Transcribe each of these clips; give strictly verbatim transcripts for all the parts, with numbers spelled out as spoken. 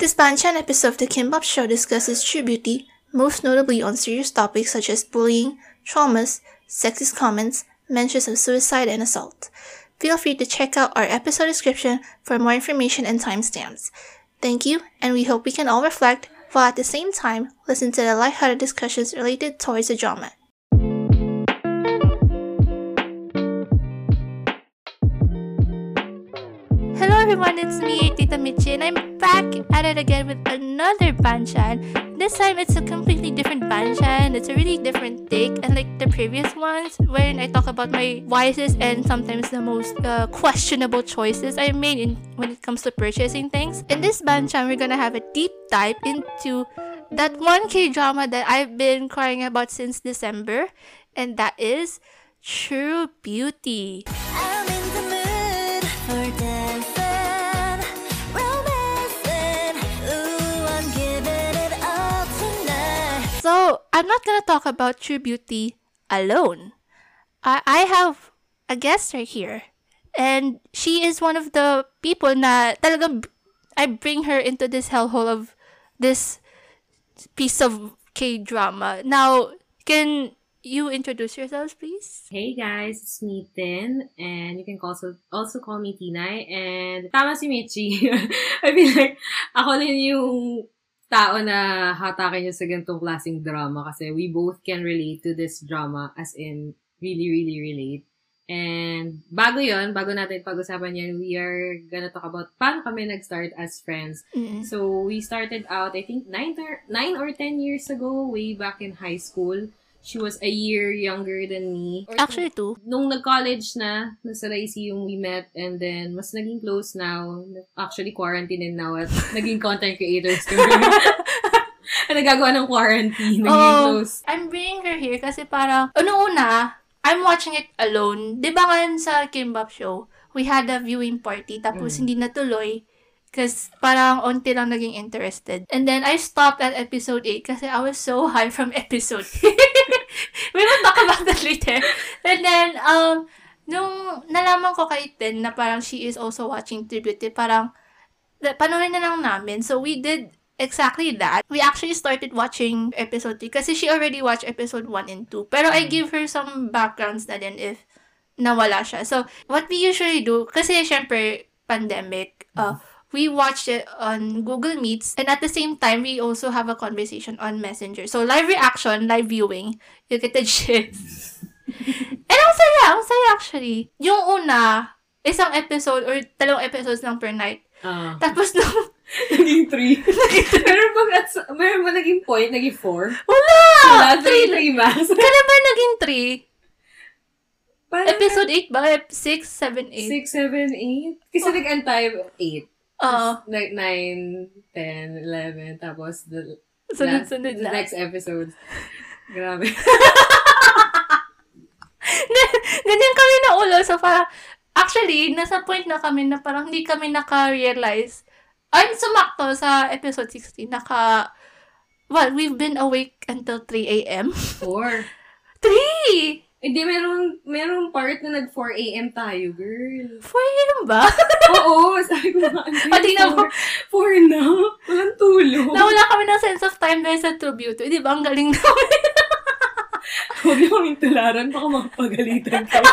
This Banchan episode of the Kimbap Show discusses true beauty, most notably on serious topics such as bullying, traumas, sexist comments, mentions of suicide and assault. Feel free to check out our episode description for more information and timestamps. Thank you, and we hope we can all reflect, while at the same time listen to the lighthearted discussions related towards the drama. Hello everyone, it's me, Tita Michi, and I'm back at it again with another Banchan. This time it's a completely different Banchan. It's a really different take, unlike the previous ones, wherein I talk about my wisest and sometimes the most uh, questionable choices I made in when it comes to purchasing things. In this Banchan, we're gonna have a deep dive into that one K-drama that I've been crying about since December, and that is True Beauty. I'm in the mood for dancing, romancing, ooh, I'm giving it all tonight. So, I'm not gonna talk about True Beauty alone. I, I have a guest right here, and she is one of the people na talagang I bring her into this hellhole of this piece of K-drama. Now, can you introduce yourselves, please? Hey guys, it's me, Tin, and you can also also call me Tinay. And tama si Michi. I feel like ako din yung tao na hatakin niya sa ganitong klaseng drama kasi we both can relate to this drama, as in really, really relate. And bago yon, bago natin pag-usapan yan, we are gonna talk about paano kami nag-start as friends. Mm-hmm. So, we started out, I think, nine or, nine or ten years ago, way back in high school. She was a year younger than me. Or Actually, two. Nung nag-college na, nasa Raisi yung we met, and then mas naging close now. Actually, quarantine din now at naging content creators kami. Nagagawa ng quarantine, naging Oh, close. I'm bringing her here kasi parang, ano una, I'm watching it alone. Di ba nga sa Kimbap Show, we had a viewing party, tapos Mm. hindi natuloy. Kasi parang onti lang naging interested. And then, I stopped at episode eight kasi I was so high from episode eight. We will talk about that later. And then, um, nung nalaman ko kay Tin na parang she is also watching True Beauty, parang, panoorin na lang namin. So, we did exactly that. We actually started watching episode three kasi she already watched episode one and two. Pero I give her some backgrounds na din if nawala siya. So, what we usually do, kasi syempre, pandemic, uh, we watched it on Google Meets, and at the same time, we also have a conversation on Messenger. So, live reaction, live viewing, you get the gist. And ang saya, ang saya actually. Yung una, isang episode or dalawang episodes lang per night. Uh, Tapos nung... naging three. Meron ba, meron ba naging point? Naging four? Wala! Wala, three, three mas. Kailan ba naging three? Parang Episode eight ba? six, seven, eight? six, seven, eight? Kasi Oh. nag-antay eight. Oo. Like nine, ten, eleven, tapos the, Sunod-sunod the na. next episode. Grabe. Ganyan kami na ulo. So, parang, actually, nasa point na kami na parang hindi kami naka-realize. Ay, sumakto sa episode sixteen. Naka, well, we've been awake until three a.m. Four. three! Hindi, merong, merong part na nag-four a.m. tayo, girl. four a.m. ba? Oo, sabi ko nga. Pati na mo. Four na. Walang tulog. Nawala kami ng sense of time dahil sa True Beauty. Di ba? Ang galing namin. Huwag niyo kaming tularan, baka makapagalitan kayo.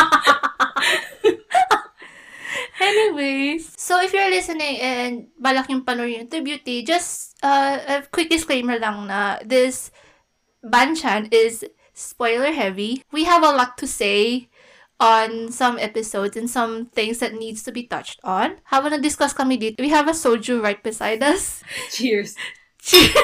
Anyways, so if you're listening and balak yung panoorin yung True Beauty, just uh, a quick disclaimer lang na this Banchan is spoiler heavy. We have a lot to say on some episodes and some things that needs to be touched on. Habang na-discuss kami dito, we have a soju right beside us. Cheers. Cheers!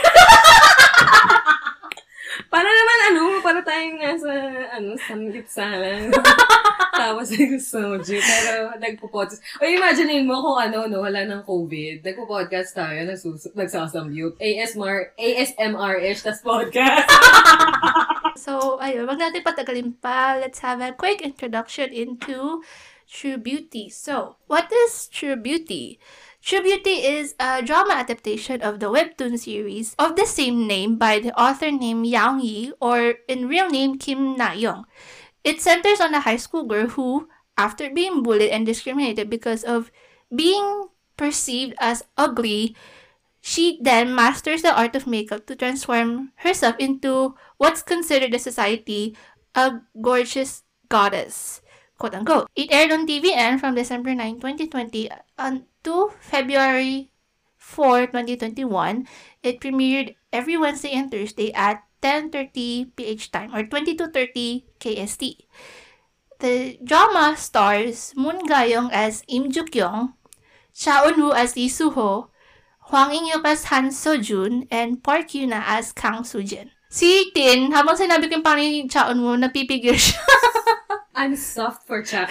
Para naman, ano, para tayong nasa, ano, samgipsalan. Tapos nag-soju. Pero nagpo-podcast. O imagine mo kung ano, no, wala ng COVID. Nagpo-podcast tayo, nagsus- nagsasamgyup. A S M R, A S M R-ish, tas podcast. So, ayun, wag natin patagalin pa. Let's have a quick introduction into True Beauty. So, what is True Beauty? True Beauty is a drama adaptation of the webtoon series of the same name by the author named Yang Yi, or in real name Kim Na-young. It centers on a high school girl who, after being bullied and discriminated because of being perceived as ugly, She then masters the art of makeup to transform herself into what's considered in society a gorgeous goddess, quote unquote. It aired on T V N from December ninth, twenty twenty on to February fourth, twenty twenty-one. It premiered every Wednesday and Thursday at ten thirty P H time or twenty-two thirty K S T. The drama stars Moon Ga-young as Im Joo-kyung, Cha Eun-woo as Lee Soo-ho, Hwang In-hyuk as Han So-jun, and Park Hyuna as Kang Soo-jin. Si Tin, habang sinabi ko yung pangalan ni Cha Eun-woo, napipigil siya. I'm soft for Cha.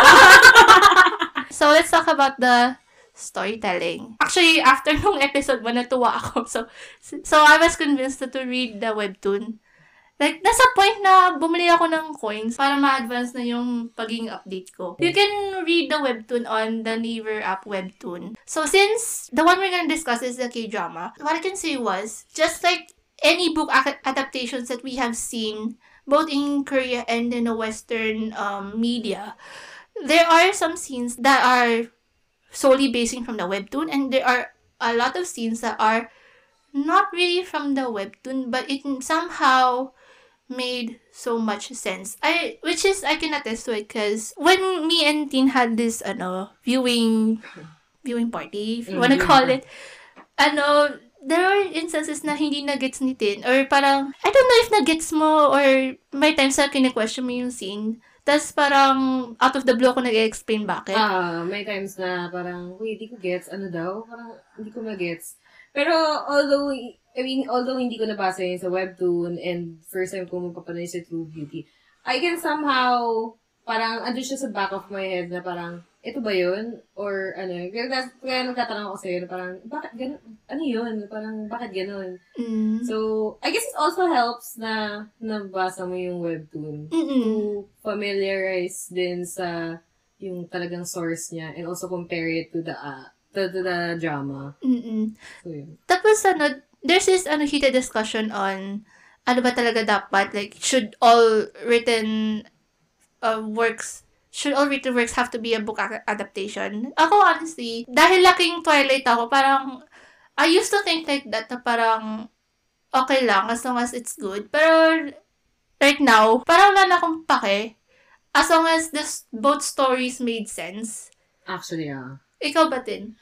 So, let's talk about the storytelling. Actually, after nung episode one, natuwa ako. So, so I was convinced to read the webtoon. Like, nasa point na bumili ako ng coins para ma-advance na yung pagiging update ko. You can read the webtoon on the Naver app webtoon. So, since the one we're gonna discuss is the K-drama, what I can say was, just like any book ac- adaptations that we have seen, both in Korea and in the Western um, media, there are some scenes that are solely basing from the webtoon, and there are a lot of scenes that are not really from the webtoon, but it somehow made so much sense. I which is I can attest to it because when me and Tin had this ano viewing viewing party, if you wanna call it, ano, there are instances na hindi na gets ni Tin, or parang I don't know if na gets mo, or may times na kine-question mo yung scene. Tapos parang out of the blue ako nag-explain bakit. Ah, may times na parang, wait, di ko gets. Ano daw? Parang hindi ko ma-gets. Pero although, I mean, although hindi ko nabasa yun sa webtoon and first time ko mapapanood sa True Beauty, I can somehow, parang ando siya sa back of my head na parang, ito ba yun? Or ano, kaya, kaya nagtatanong ako sa'yo na parang, bakit ganun? Ano yun? Parang, bakit ganun? Mm. So, I guess it also helps na nabasa mo yung webtoon Mm-mm. to familiarize din sa yung talagang source niya and also compare it to the uh, to, to the drama. Mm-mm. So, yun. Tapos ano, there's this ano heated discussion on ano ba talaga dapat, like should all written uh, works should all written works have to be a book a- adaptation? Ako honestly, dahil laking Twilight ako, parang I used to think like that na parang okay lang as long as it's good. Pero right now, parang wala na akong pake as long as this both stories made sense. Actually, ah. Ikaw ba din?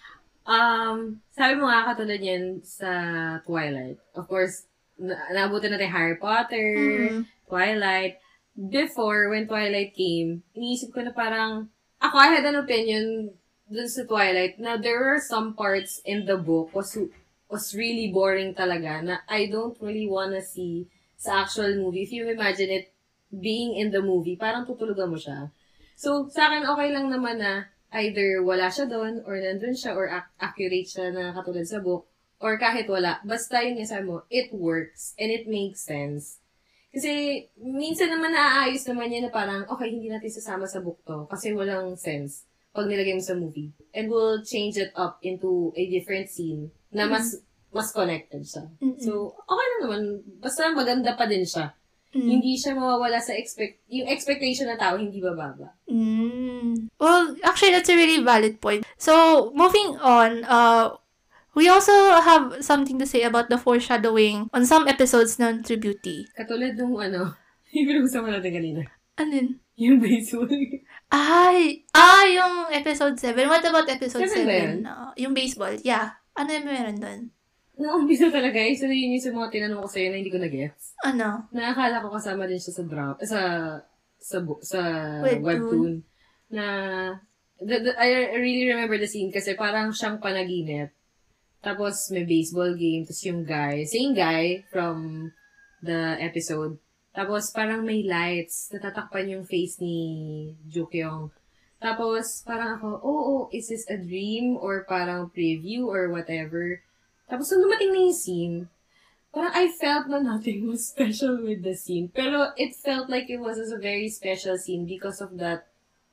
Um, sabi mo nga katulad yan sa Twilight. Of course, na- naabutan natin Harry Potter, Mm. Twilight. Before, when Twilight came, iniisip ko na parang, ako, I had an opinion dun sa Twilight na there were some parts in the book was was really boring talaga na I don't really wanna see sa actual movie. If you imagine it being in the movie, parang tutulugan mo siya. So, sa akin, okay lang naman na either wala siya doon, or nandun siya, or ac- accurate siya na katulad sa book, or kahit wala. Basta yun yung sabi mo, it works, and it makes sense. Kasi, minsan naman naaayos naman yan na parang, okay, hindi natin sasama sa book to, kasi walang sense pag nilagay mo sa movie. And we'll change it up into a different scene na mas, mm-hmm. mas connected siya. Mm-hmm. So, okay lang naman. Basta maganda pa din siya. Mm. Hindi siya mawawala sa expect yung expectation ng tao, hindi bababa. Mm. Well, actually, that's a really valid point. So, moving on, uh, we also have something to say about the foreshadowing on some episodes ng True Beauty. Katulad nung ano, yung pinag-usapan natin kanina. Ano yun? Yung baseball. Ay! Ah, yung episode seven. What about episode seven? seven? Uh, yung baseball. Yeah. Ano yung meron doon? Naumpisa talaga eh. So, yun yung sa mga tinanong ko sa'yo na hindi ko na-gets. Ano? Nakakala ko kasama din siya sa drop, sa, sa, sa Webtoon. webtoon. Na, the, the, I really remember the scene kasi parang siyang panaginip. Tapos, may baseball game. Tapos yung guy, same guy from the episode. Tapos, parang may lights. Natatakpan yung face ni Joo-kyung. Tapos, parang ako, oh, oh, is this a dream? Or parang preview or whatever? Tapos, nung dumating na yung scene, parang I felt na nothing was special with the scene. Pero, it felt like it was a very special scene because of that,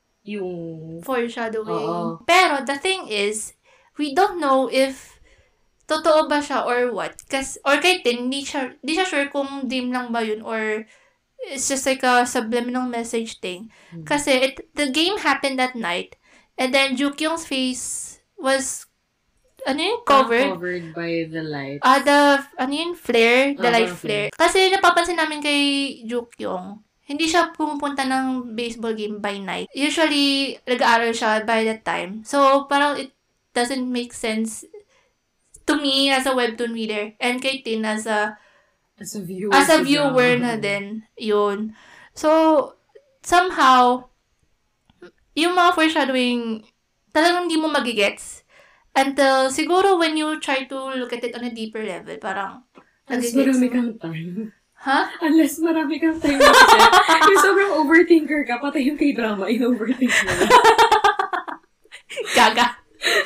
yung... foreshadowing. Oo. Pero, the thing is, we don't know if totoo ba siya or what. Kas, or kahit din, hindi siya, hindi siya sure kung dream lang ba yun or it's just like a subliminal message thing. Mm-hmm. Kasi it, the game happened that night and then Joo-kyung's face was ano yung Covered? covered? covered by the light. Ah, the, ano yun, flare, the Ah, light parang flare. Kasi napapansin namin kay Jukyong, hindi siya pumupunta ng baseball game by night. Usually, nag-aaral siya by that time. So, parang it doesn't make sense to me as a webtoon reader and kay Tin as a As a viewer. as a sa viewer drama. na din. Yun. So, somehow, yung mga foreshadowing, talagang hindi mo magigets. Until, siguro when you try to look at it on a deeper level, parang, Unless nagigets marami mo. kang time. Ha? Unless marami kang time na kasi. Yung sobrang overthinker ka, pati yung k-drama, in-overthink mo. Gaga.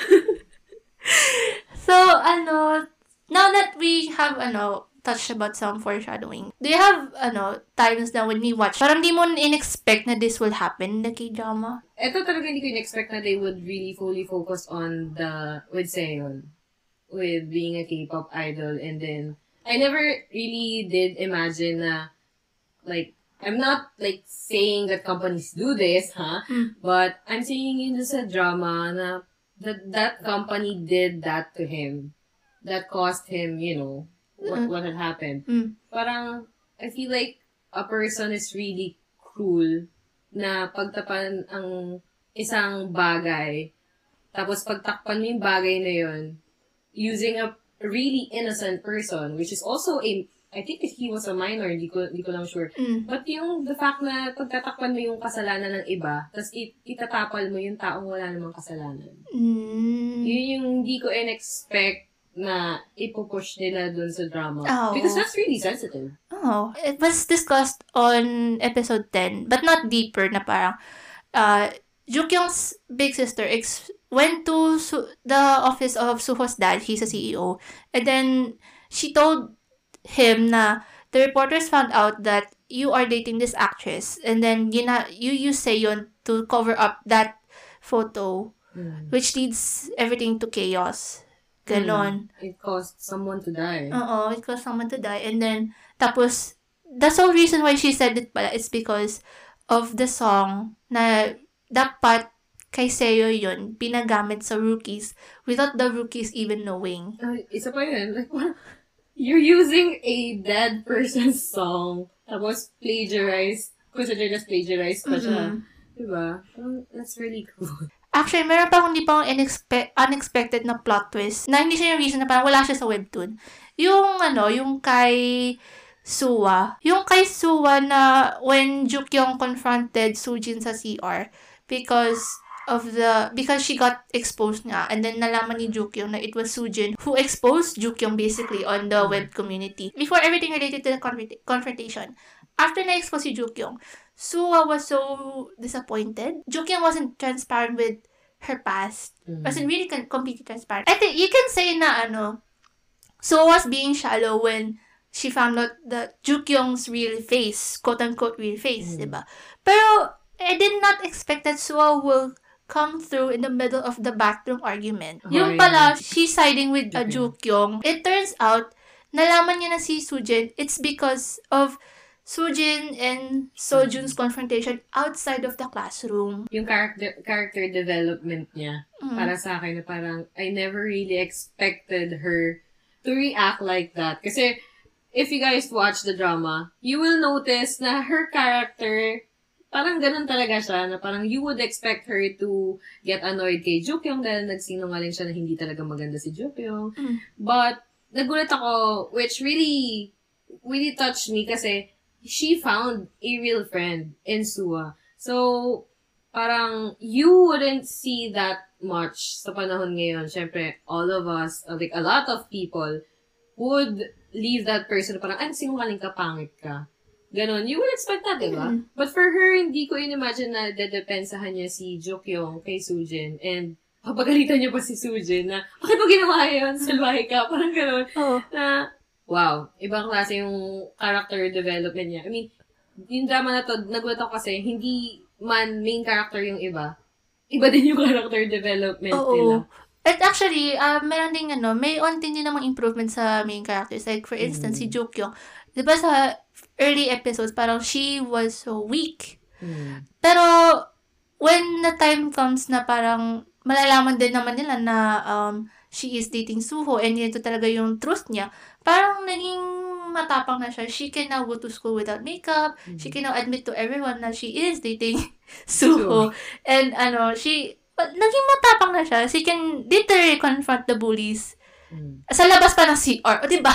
So, ano, now that we have, ano, touched about some foreshadowing, do you have, ano, times na when we watch, parang di mo in-expect na this will happen in the K-drama? Ito talaga hindi ko in-expect na they would really fully focus on the, with Seon, with being a K-pop idol, and then, I never really did imagine na, like, I'm not, like, saying that companies do this, huh? Mm. But, I'm saying yun sa drama na, that that company did that to him. That caused him, you know, what, Mm. what had happened. Mm. Parang, I feel like a person is really cruel na pagtapan ang isang bagay, tapos pagtakpan mo yung bagay na yun, using a really innocent person, which is also a, I think he was a minor, di ko, di ko lang sure. Mm. But yung, the fact na pagtatakpan mo yung kasalanan ng iba, tapos it, itatapal mo yung taong wala namang kasalanan. Mm. Yun yung hindi ko in-expect na ipupush nila dun sa drama. Oh. Because that's really sensitive. Oh, it was discussed on episode ten, but not deeper na parang, uh, Jukyong's big sister ex- went to Su- the office of Suho's dad, he's a C E O, and then she told him na the reporters found out that you are dating this actress, and then gina- you use Seon to cover up that photo, Mm. which leads everything to chaos. Ganon. Mm. It caused someone to die. Oo, it caused someone to die. And then, tapos, the sole reason why she said it pala is because of the song na dapat kay Seo yun, pinagamit sa rookies without the rookies even knowing. Uh, isa pa yun. Like, you're using a dead person's song, tapos plagiarized, considered as plagiarized pa siya. Mm-hmm. Diba? Um, that's really cool. Actually, meron pa akong hindi pa akong inexpe- unexpected na plot twist na hindi siya yung reason na parang wala siya sa webtoon. Yung ano, yung kay Suwa. Yung kay Suwa na when Jukyong confronted Sujin sa C R because of the, because she got exposed nga, and then nalaman ni Jukyong na it was Sujin who exposed Jukyong basically on the web community. Before everything related to the confront- confrontation, after na-expose si Jukyong, Suwa was so disappointed. Jukyong wasn't transparent with her past. Mm-hmm. Wasn't really con- completely transparent. I think you can say na ano, Suwa was being shallow when she found out that Jukyong's real face, quote-unquote real face, Mm-hmm. diba? Pero, I did not expect that Suwa will come through in the middle of the bathroom argument. Oh, Yung yeah. pala, she's siding with uh, Jukyong. Jukyong. It turns out, nalaman niya na si Sujin, it's because of Sujin and Sojun's confrontation outside of the classroom. Yung character character development niya, Mm. para sa akin, na parang, I never really expected her to react like that. Kasi, if you guys watch the drama, you will notice na her character, parang ganun talaga siya, na parang you would expect her to get annoyed kay Jukyong dahil nagsinungaling siya na hindi talaga maganda si Jukyong. Mm. But, nagulat ako, which really, really touched me kasi she found a real friend in Suwa. So, parang, you wouldn't see that much sa panahon ngayon. Siyempre, all of us, like a lot of people, would leave that person parang, ay, sinungaling ka, pangit ka. Ganon. You would expect that, diba? Mm. But for her, hindi ko in-imagine na dedepensahan niya si Jukyong kay Sujin. And, papagalitan niya pa si Sujin na, bakit mo ginawa yun? Salbahe ka. Parang ganon. Oh. Na, wow, ibang klase yung character development niya. I mean, yung drama na to, nagulat ako kasi, hindi man main character yung iba. Iba din yung character development Oo. nila. At actually, uh, meron ding ano, may onting din namang improvement sa main characters. Like, for instance, Mm. si Jukyong. Di ba sa early episodes, parang she was so weak. Hmm. Pero, when the time comes na parang malalaman din naman nila na um, she is dating Suho and yun to talaga yung truth niya, parang naging matapang na siya. She can now go to school without makeup. Mm-hmm. She can now admit to everyone na she is dating Suho. And ano, she, naging matapang na siya. She can literally confront the bullies. Mm-hmm. Sa labas pa ng C R. O, diba?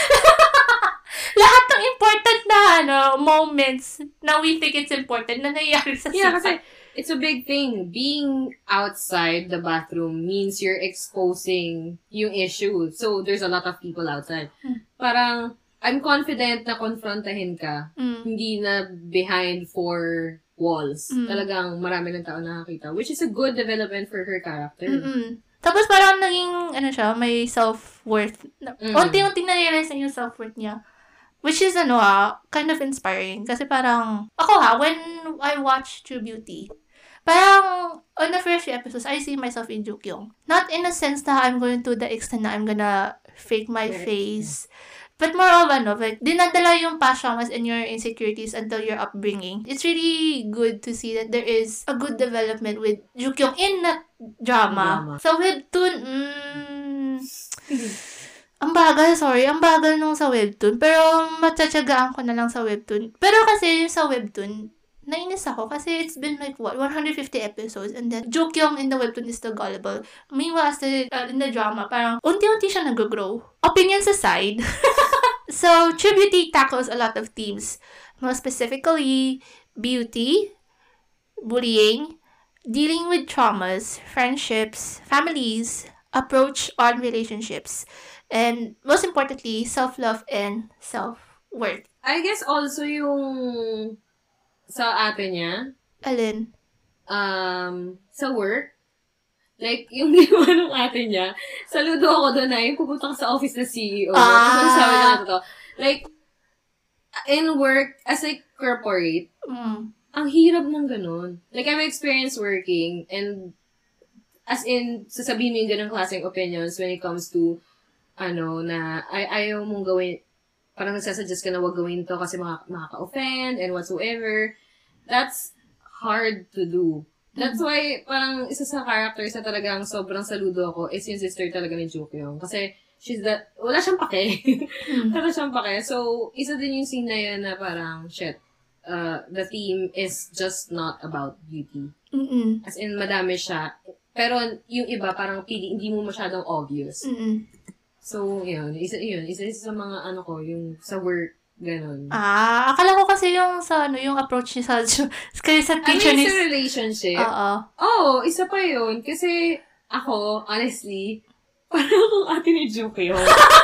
Lahat ng important na ano, moments na we think it's important na nangyayari sa yeah, C R. Kasi it's a big thing. Being outside the bathroom means you're exposing yung issue. So, there's a lot of people outside. Hmm. Parang, I'm confident na konfrontahin ka. Mm. Hindi na behind four walls. Mm. Talagang marami ng tao nakakita. Which is a good development for her character. Mm-mm. Tapos parang naging, ano siya, may self-worth. Mm. Unti-unti na-realize na yung self-worth niya. Which is, ano ah, kind of inspiring. Kasi parang, ako ha, when I watch True Beauty, parang, on the first few episodes, I see myself in Jukyong. Not in a sense na I'm going to the extent na I'm gonna fake my right. face. But more of, ano, like, dinadala yung past traumas and your insecurities until your upbringing. It's really good to see that there is a good development with Jukyong in that drama. drama. So, webtoon, mm, ang bagal, sorry, ang bagal nung sa webtoon. Pero, matsatsagaan ko na lang sa webtoon. Pero kasi, yung sa webtoon, nainis ako kasi it's been like, what, one hundred fifty episodes and then Jukyong in the webtoon is still gullible. Meanwhile, as the, uh, in the drama, parang unti-unti siya nag-grow. Opinions aside, so True Beauty tackles a lot of themes. Most specifically, beauty, bullying, dealing with traumas, friendships, families, approach on relationships, and most importantly, self-love and self-worth. I guess also yung sa ate niya. Alin? Um, sa work. Like, yung ginawa ng ate niya, saludo ako doon na yung pupunta ka sa office na C E O. Ah. Sabi niya to. Like, in work, as a corporate, mm. ang hirap ng ganun. Like, I've experienced working and as in, sasabihin mo yung ganun klaseng opinions when it comes to, ano, na ay ayaw mong gawin, parang nagsasuggest ka na wag gawin to kasi makaka- makaka-offend and whatsoever. That's hard to do. That's why, parang isa sa characters na talagang sobrang saludo ako is yung sister talaga ni Jukyong. Kasi, she's that, wala siyang pake. Wala siyang pake. So, isa din yung scene na yun na parang, shit, uh, the theme is just not about beauty. Mm-mm. As in, madami siya. Pero, yung iba, parang pili, hindi mo masyadong obvious. Mm-mm. So, yun. Isa, yun. Isa, isa sa mga, ano ko, yung sa work, ganun. Ah, akala ko kasi yung sa, ano, yung approach niya sa, kasi sa teacher ni... I mean, sa relationship. Oo. Oo, isa pa yun. Kasi, ako, honestly, parang akong ate ni Jukyong.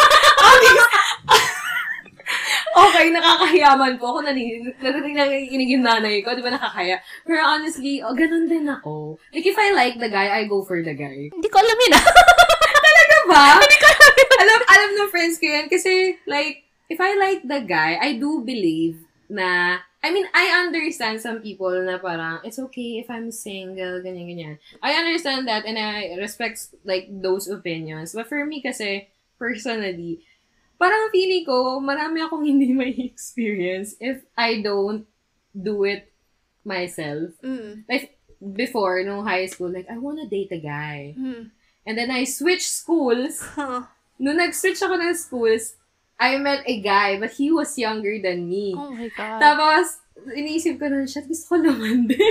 Okay, nakakahiyaman po. Ako naninig, nakikinig yung nanay ko. Di ba nakakaya? Pero honestly, oh, ganun din ako. Like, if I like the guy, I go for the guy. Hindi ko alam yun ah. Talaga ba? Hindi ko alam yun. Alam, alam ng friends ko yan. Kasi, like, if I like the guy, I do believe na, I mean, I understand some people na parang, it's okay if I'm single, ganyan-ganyan. I understand that and I respect, like, those opinions. But for me kasi, personally, parang feeling ko, marami akong hindi may experience if I don't do it myself. Mm. Like, before, nung high school, like, I wanna date a guy. Mm. And then I switched schools. Huh. Nung nag-switch ako ng schools, I met a guy, but he was younger than me. Oh my God. Tapos, iniisip ko na, shit, gusto ko naman din.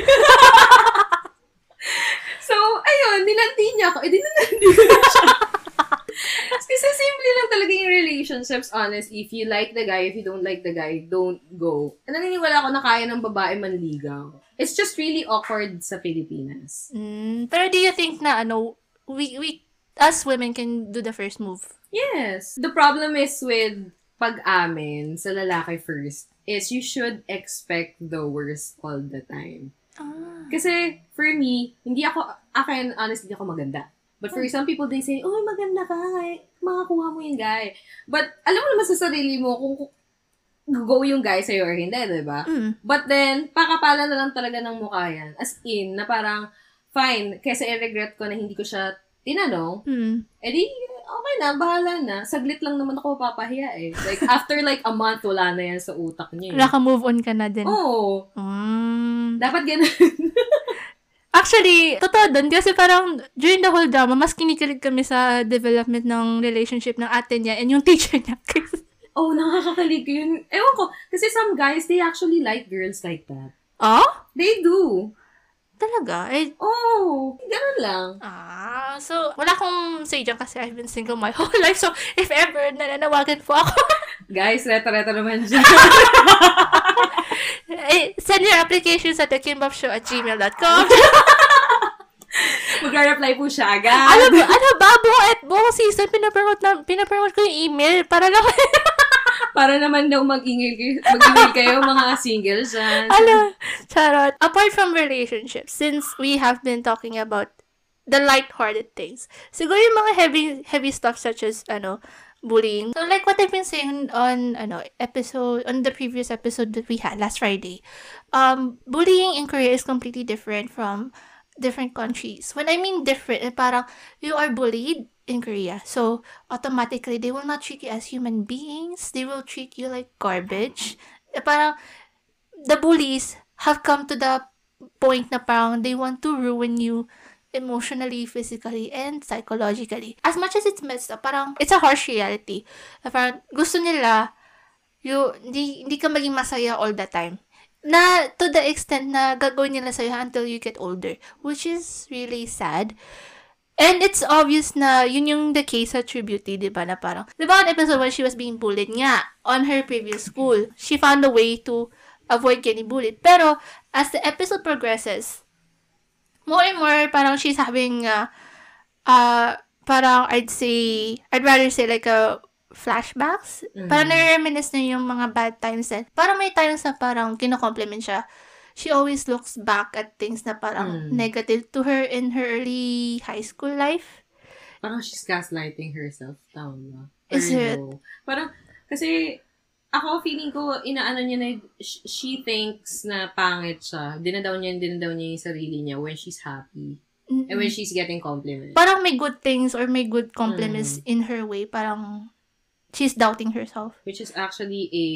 So, ayun, nilandi niya ako. Eh, di nilandi ko na siya. Kasi simple lang talaga yung relationships, honestly. If you like the guy, if you don't like the guy, don't go. And naniniwala ako na kaya ng babae manligaw. It's just really awkward sa Pilipinas. Mm, pero do you think na, ano, we, we, us women can do the first move? Yes. The problem is with pag-amin sa lalaki first is you should expect the worst all the time. Ah. Kasi, for me, hindi ako, akin, honestly, hindi ako maganda. But for oh. some people, they say, oh, maganda ka, makakuha mo yung guy. But, alam mo naman sa sarili mo kung go yung guy sa'yo or hindi, diba? Mm. But then, pakapala na lang talaga ng mukha yan. As in, na parang, fine, kesa i-regret ko na hindi ko siya tinanong, mm. edi, okay na, bahala na. Saglit lang naman ako papahiya eh. Like, after like a month, wala na yan sa utak niya. Eh. Naka-move on ka na din. Oo. Mm. Dapat ganun. Actually, totoo dun. Kasi parang during the whole drama, mas kinikilig kami sa development ng relationship ng ate niya and yung teacher niya. Oh, nakakakilig yun. Ewan ko. Kasi some guys, they actually like girls like that. Oh? They do. Talaga? Eh, oh, ganun lang. Ah, so, wala akong say dyan kasi I've been single my whole life. So, if ever, nananawagan po ako. Guys, reta-reta naman dyan. eh, send your applications at thekimbapshow at gmail dot com. Mag-reply po siya agad. Ano ba? Ano ba? Buong, at buong season, pinapromote, na, pinapromote ko yung email para lang. Para naman daw mag-email kayo, mag-email kayo mga singles dyan. Ano? Charot. Apart from relationships, since we have been talking about the light-hearted things, siguro yung mga heavy heavy stuff such as, ano, bullying. So, like what I've been saying on, ano, episode, on the previous episode that we had last Friday, um, bullying in Korea is completely different from different countries. When I mean different, eh, parang you are bullied in Korea. So, automatically, they will not treat you as human beings. They will treat you like garbage. Eh, parang, the bullies have come to the point na parang they want to ruin you emotionally, physically, and psychologically. As much as it's messed up, parang, it's a harsh reality. Eh, parang, gusto nila, you, hindi, hindi ka maging masaya all the time. Na, to the extent na gagawin nila sa'yo until you get older. Which is really sad. And it's obvious na yun yung the case sa Tributy, di ba? Na parang, di ba on episode when she was being bullied nga on her previous school, she found a way to avoid getting bullied. Pero, as the episode progresses, more and more, parang she's having, uh, uh, parang I'd say, I'd rather say like a flashbacks. Mm-hmm. Parang nare-reminisce na yung mga bad times din. Parang may times na parang kino-compliment siya. She always looks back at things na parang mm. negative to her in her early high school life. Parang she's gaslighting herself. Tama ba? Is it? No? Parang, kasi, ako feeling ko, inaano niya na, she thinks na pangit siya. Dinadaw niya, dinadaw niya yung sarili niya when she's happy. Mm-mm. And when she's getting compliments. Parang may good things or may good compliments mm. in her way. Parang, she's doubting herself. Which is actually a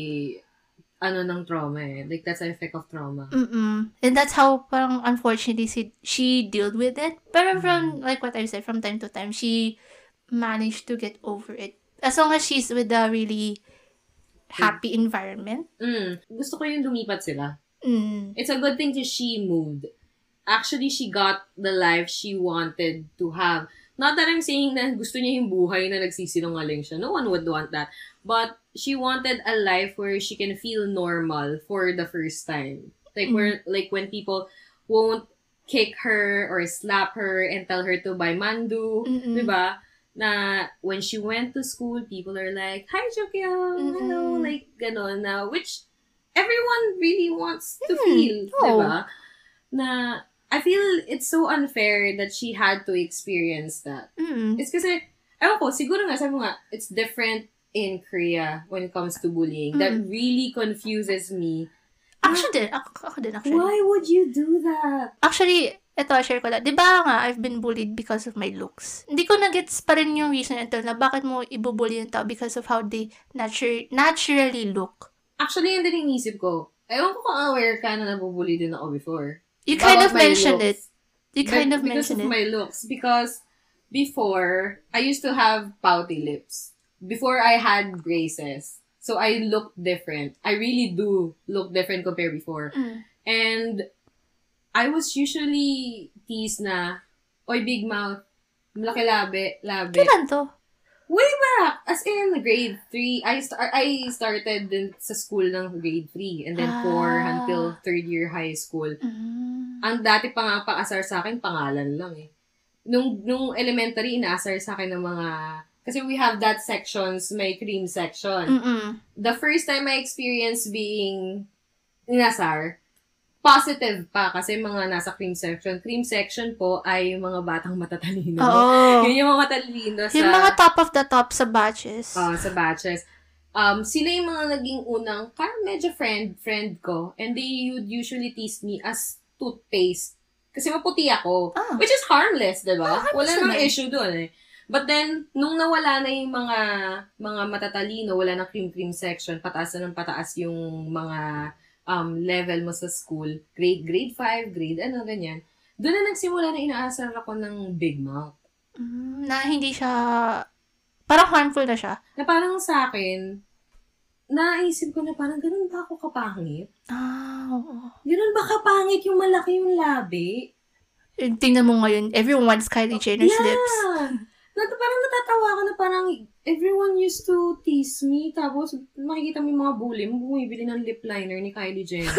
ano ng trauma eh. Like, that's an effect of trauma. Mm-mm. And that's how, parang, unfortunately, she, she dealt with it. Pero from, mm. like what I said, from time to time, she managed to get over it. As long as she's with a really happy mm. environment. Mm. Gusto ko yung lumipat sila. Mm. It's a good thing that she moved. Actually, she got the life she wanted to have. Not that I'm saying na gusto niya yung buhay na nagsisinungaling siya. No one would want that. But she wanted a life where she can feel normal for the first time. Like, mm. where, like when people won't kick her or slap her and tell her to buy mandu. Mm-mm. Diba? Na when she went to school, people are like, hi, Jokyo! Mm-hmm. Hello! Like, ganon na, which everyone really wants to mm. feel. Oh. Diba? Na, I feel it's so unfair that she had to experience that. Mm. It's kasi, ewan ko, siguro nga, sabi mo nga, it's different in Korea when it comes to bullying. Mm. That really confuses me. Actually, din. Ako, ako din, actually. Why would you do that? Actually, eto, share ko lang. Di ba nga, I've been bullied because of my looks. Hindi ko na-gets pa rin yung reason ito na bakit mo ibubully yung tao because of how they natur- naturally look. Actually, yun din yung isip ko. Ewan ko kung aware ka na nabubully din ako before. You kind of mentioned it. You kind of mentioned it. Because of my looks. Because before, I used to have pouty lips. Before I had braces. So I looked different. I really do look different compared before. Mm. And I was usually teased na, oy, big mouth, malaki labi, labi. Kailan to? Way back! As in, grade three. I st- I started din sa school ng grade three. And then four ah. until third year high school. Mm. Ang dati pa nga pa-asar sa akin, pangalan lang eh. Nung, nung elementary, inaasar sa akin ng mga... Kasi we have that sections, may cream section. Mm-mm. The first time I experienced being inasar, positive pa kasi mga nasa cream section. Cream section po ay yung mga batang matatalino. Oo. Yun yung mga matatalino sa... Yung mga top of the top sa batches. Oo, uh, sa batches. Um, sila yung mga naging unang, parang medyo friend, friend ko. And they would usually tease me as toothpaste. Kasi maputi ako. Ah. Which is harmless, diba? Ah, wala namang issue doon eh. But then, nung nawala na yung mga mga matatalino, wala na cream-cream section, pataas na ng pataas yung mga um, level mo sa school, grade grade five, grade ano, ganyan. doon na nagsimula na inaasar ako ng big mouth. Mm, na hindi siya, parang harmful na siya. Na parang sa akin, naisip ko na parang, ganun ba ako kapangit? Ah, oo. Ganun ba kapangit yung malaki yung labi? Eh, tingnan mo ngayon, everyone's Kylie Jenner's yeah. lips. Na, parang natatawa ako na parang everyone used to tease me. Tapos makikita mo yung mga bully mo, bumibili ng lip liner ni Kylie Jenner.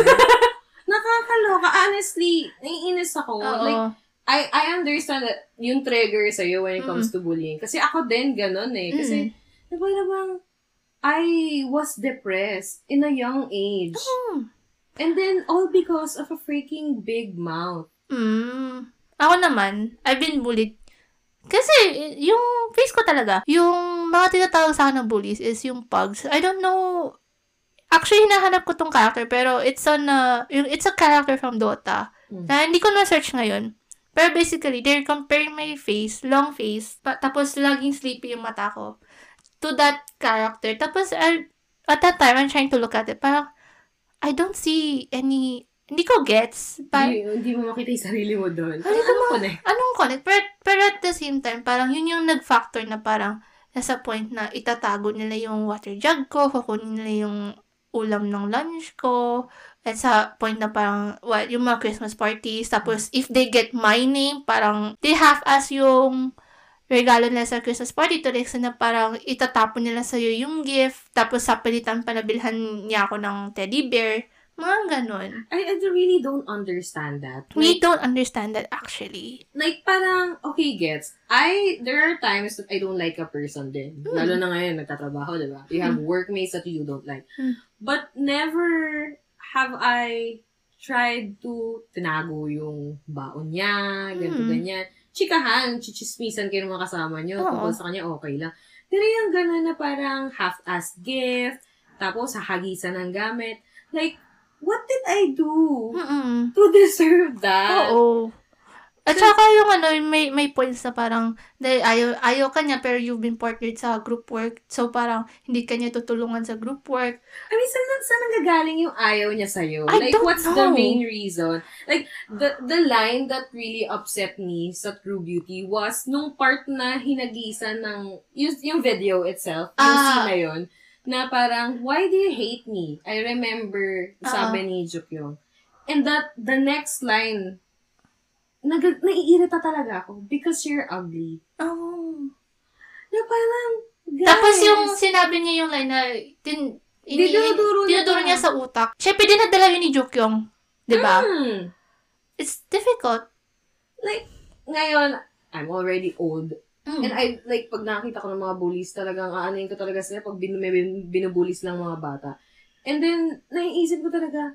Nakakaloka. Honestly, naiinis ako. Oo. Like, I I understand that yung trigger sa'yo when it comes Mm. to bullying. Kasi ako din ganun eh. Kasi, mm. parang I was depressed in a young age. Mm. And then, all because of a freaking big mouth. Mm. Ako naman, I've been bullied. Kasi, yung face ko talaga, yung mga tinatawag sa akin ng bullies is yung pugs. I don't know. Actually, hinahanap ko tong character, pero it's on a, yung, it's a character from Dota. Mm. Na hindi ko na-search ngayon. Pero basically, they're comparing my face, long face, pa, tapos laging sleepy yung mata ko, to that character. Tapos, I, at that time, I'm trying to look at it, parang, I don't see any, hindi ko gets. Par- hindi, hindi mo makita yung sarili mo doon. Ano, anong connect? Anong connect? Pero, pero at the same time, parang yun yung nag-factor na parang, nasa point na itatago nila yung water jug ko, kukunin nila yung ulam ng lunch ko, at sa point na parang, what, yung mga Christmas parties, tapos if they get my name, parang, they half-ass yung regalo nila sa Christmas party to the extent na parang itatapon nila sa'yo yung gift, tapos sa palitan pa nabilhan niya ako ng teddy bear, mga ganon. I, I really don't understand that. Like, We don't understand that actually. Like, parang, okay, gets. I, there are times that I don't like a person din. Hmm. Lalo na ngayon, nagtatrabaho, diba? You have hmm. workmates that you don't like. Hmm. But never have I tried to tinago yung baon niya, ganito, hmm. ganyan. Chikahan, chichismisan kayo ng mga kasama niyo. Tungkol sa kanya, okay lang. Pero yung gano'n na parang half-assed gift, tapos hahagisan ng gamit. Like, what did I do Mm-mm. to deserve that? Oo. At saka yung ano, may may points na parang, dahil ayaw, ayaw ka niya, pero you've been partnered sa group work. So parang, hindi ka niya tutulungan sa group work. I mean, saan, saan nanggagaling yung ayaw niya sa'yo? I like, don't what's know. the main reason? Like, the the line that really upset me sa True Beauty was nung part na hinagisan ng, yung, yung video itself, yung Ah. scene na yun, na parang, why do you hate me? I remember, sabi Uh-oh. ni Jukyong. And that, the next line, nag- naiirita talaga ako, because you're ugly. Oh. Na parang, guys. Tapos yung sinabi niya yung line na, tin, ini, Dinuduro niya dinuduro pa. niya sa utak. Siyempre, dinadala yun ni Jukyong. Diba? Mm. It's difficult. Like, ngayon, I'm already old. Mm. And I, like, pag nakita ko ng mga bullies, talagang aanin ko talaga sila pag bin, bin, binubulis lang mga bata. And then, naiisip ko talaga,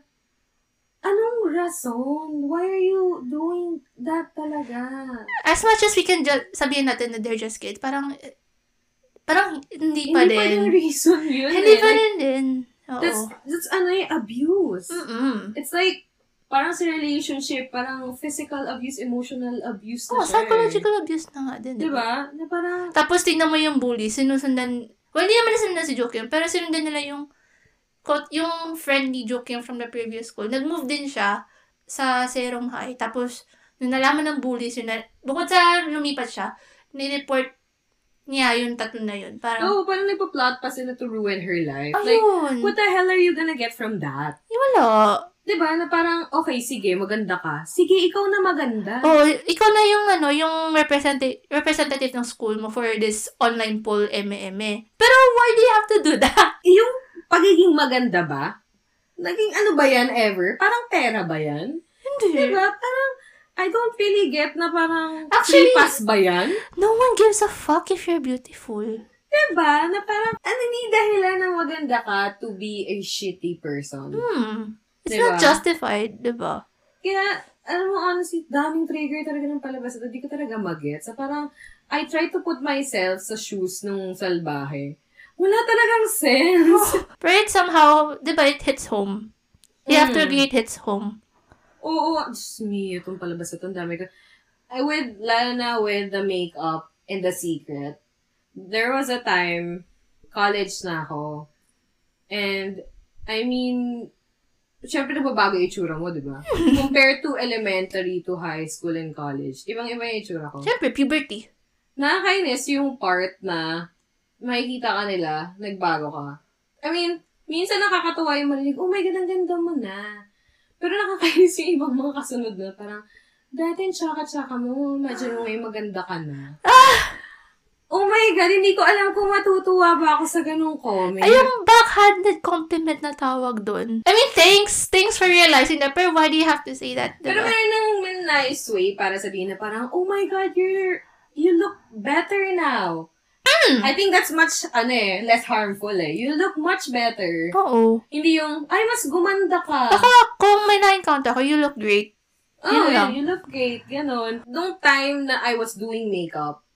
anong rason? Why are you doing that talaga? As much as we can ju- sabihin natin na they're just kids, parang, parang hindi pa Hindi din. pa din reason yun. Hindi eh. pa like, rin din. Oo. That's, that's ano eh, abuse. Mm-mm. It's like, parang sa relationship, parang physical abuse, emotional abuse na Oh, siya. psychological abuse na nga din. Diba? Na parang, Tapos tingnan mo yung bully, sinusundan, well, hindi naman sinusundan si Jokim, pero sinundan nila yung, quote, yung friend ni Jokim from the previous school. Nag-move din siya sa Serong High. Tapos, nung nalaman ng bullies, yun na, bukod sa lumipat siya, nireport niya yung tatlo na yun. Parang, oh, parang nagpa-plot pa sila to ruin her life. ayun. Like, what the hell are you gonna get from that? Yung wala. Diba? Na parang, okay, sige, maganda ka. Sige, ikaw na maganda. Oh, ikaw na yung ano, yung representative representative ng school mo for this online poll M M E. Pero why do you have to do that? Yung pagiging maganda ba? Naging ano ba yan ever? Parang pera ba yan? Hindi. Diba? Parang, I don't really get na parang Actually, free pass ba yan? No one gives a fuck if you're beautiful. Diba? Na parang, ano ni dahilan na maganda ka to be a shitty person? Hmm. It's Diba? not justified, diba? Kaya, alam mo, honestly, daming trigger talaga ng palabas at hindi ko talaga mag-get. So, parang, I try to put myself sa shoes nung salbahe. Wala talagang sense. But it somehow, diba, it hits home. You have to Mm. agree it hits home. Oo, just me, itong palabas ito, ang dami ko. I with, lalo na with the makeup and the secret, there was a time, college na ako, and, I mean, syempre nababago yung itsura mo, di ba? Compared to elementary to high school and college, ibang-iba yung itsura ko. Syempre, puberty. Nakakainis yung part na makikita ka nila, nagbago ka. I mean, minsan nakakatawa yung marinig, oh my God, ang ganda mo na. Pero nakakainis yung ibang mga kasunod na parang, dati tsaka-tsaka mo, imagine mo ngayon maganda ka na. Ah! Oh my God, hindi ko alam kung matutuwa ba ako sa ganung comment. Ay, yung backhanded compliment na tawag doon. I mean, thanks. Thanks for realizing that. Pero why do you have to say that? Pero diba? meron ng may nice way para sabihin na parang, oh my God, you're, you look better now. Mm. I think that's much, ano eh, less harmful eh. You look much better. Oo. Hindi yung, ay, mas gumanda ka. Ako, kung may na-encounter ko, you look great. Oh, Yun yeah, lang. you look great. Ganon. Nung time na I was doing makeup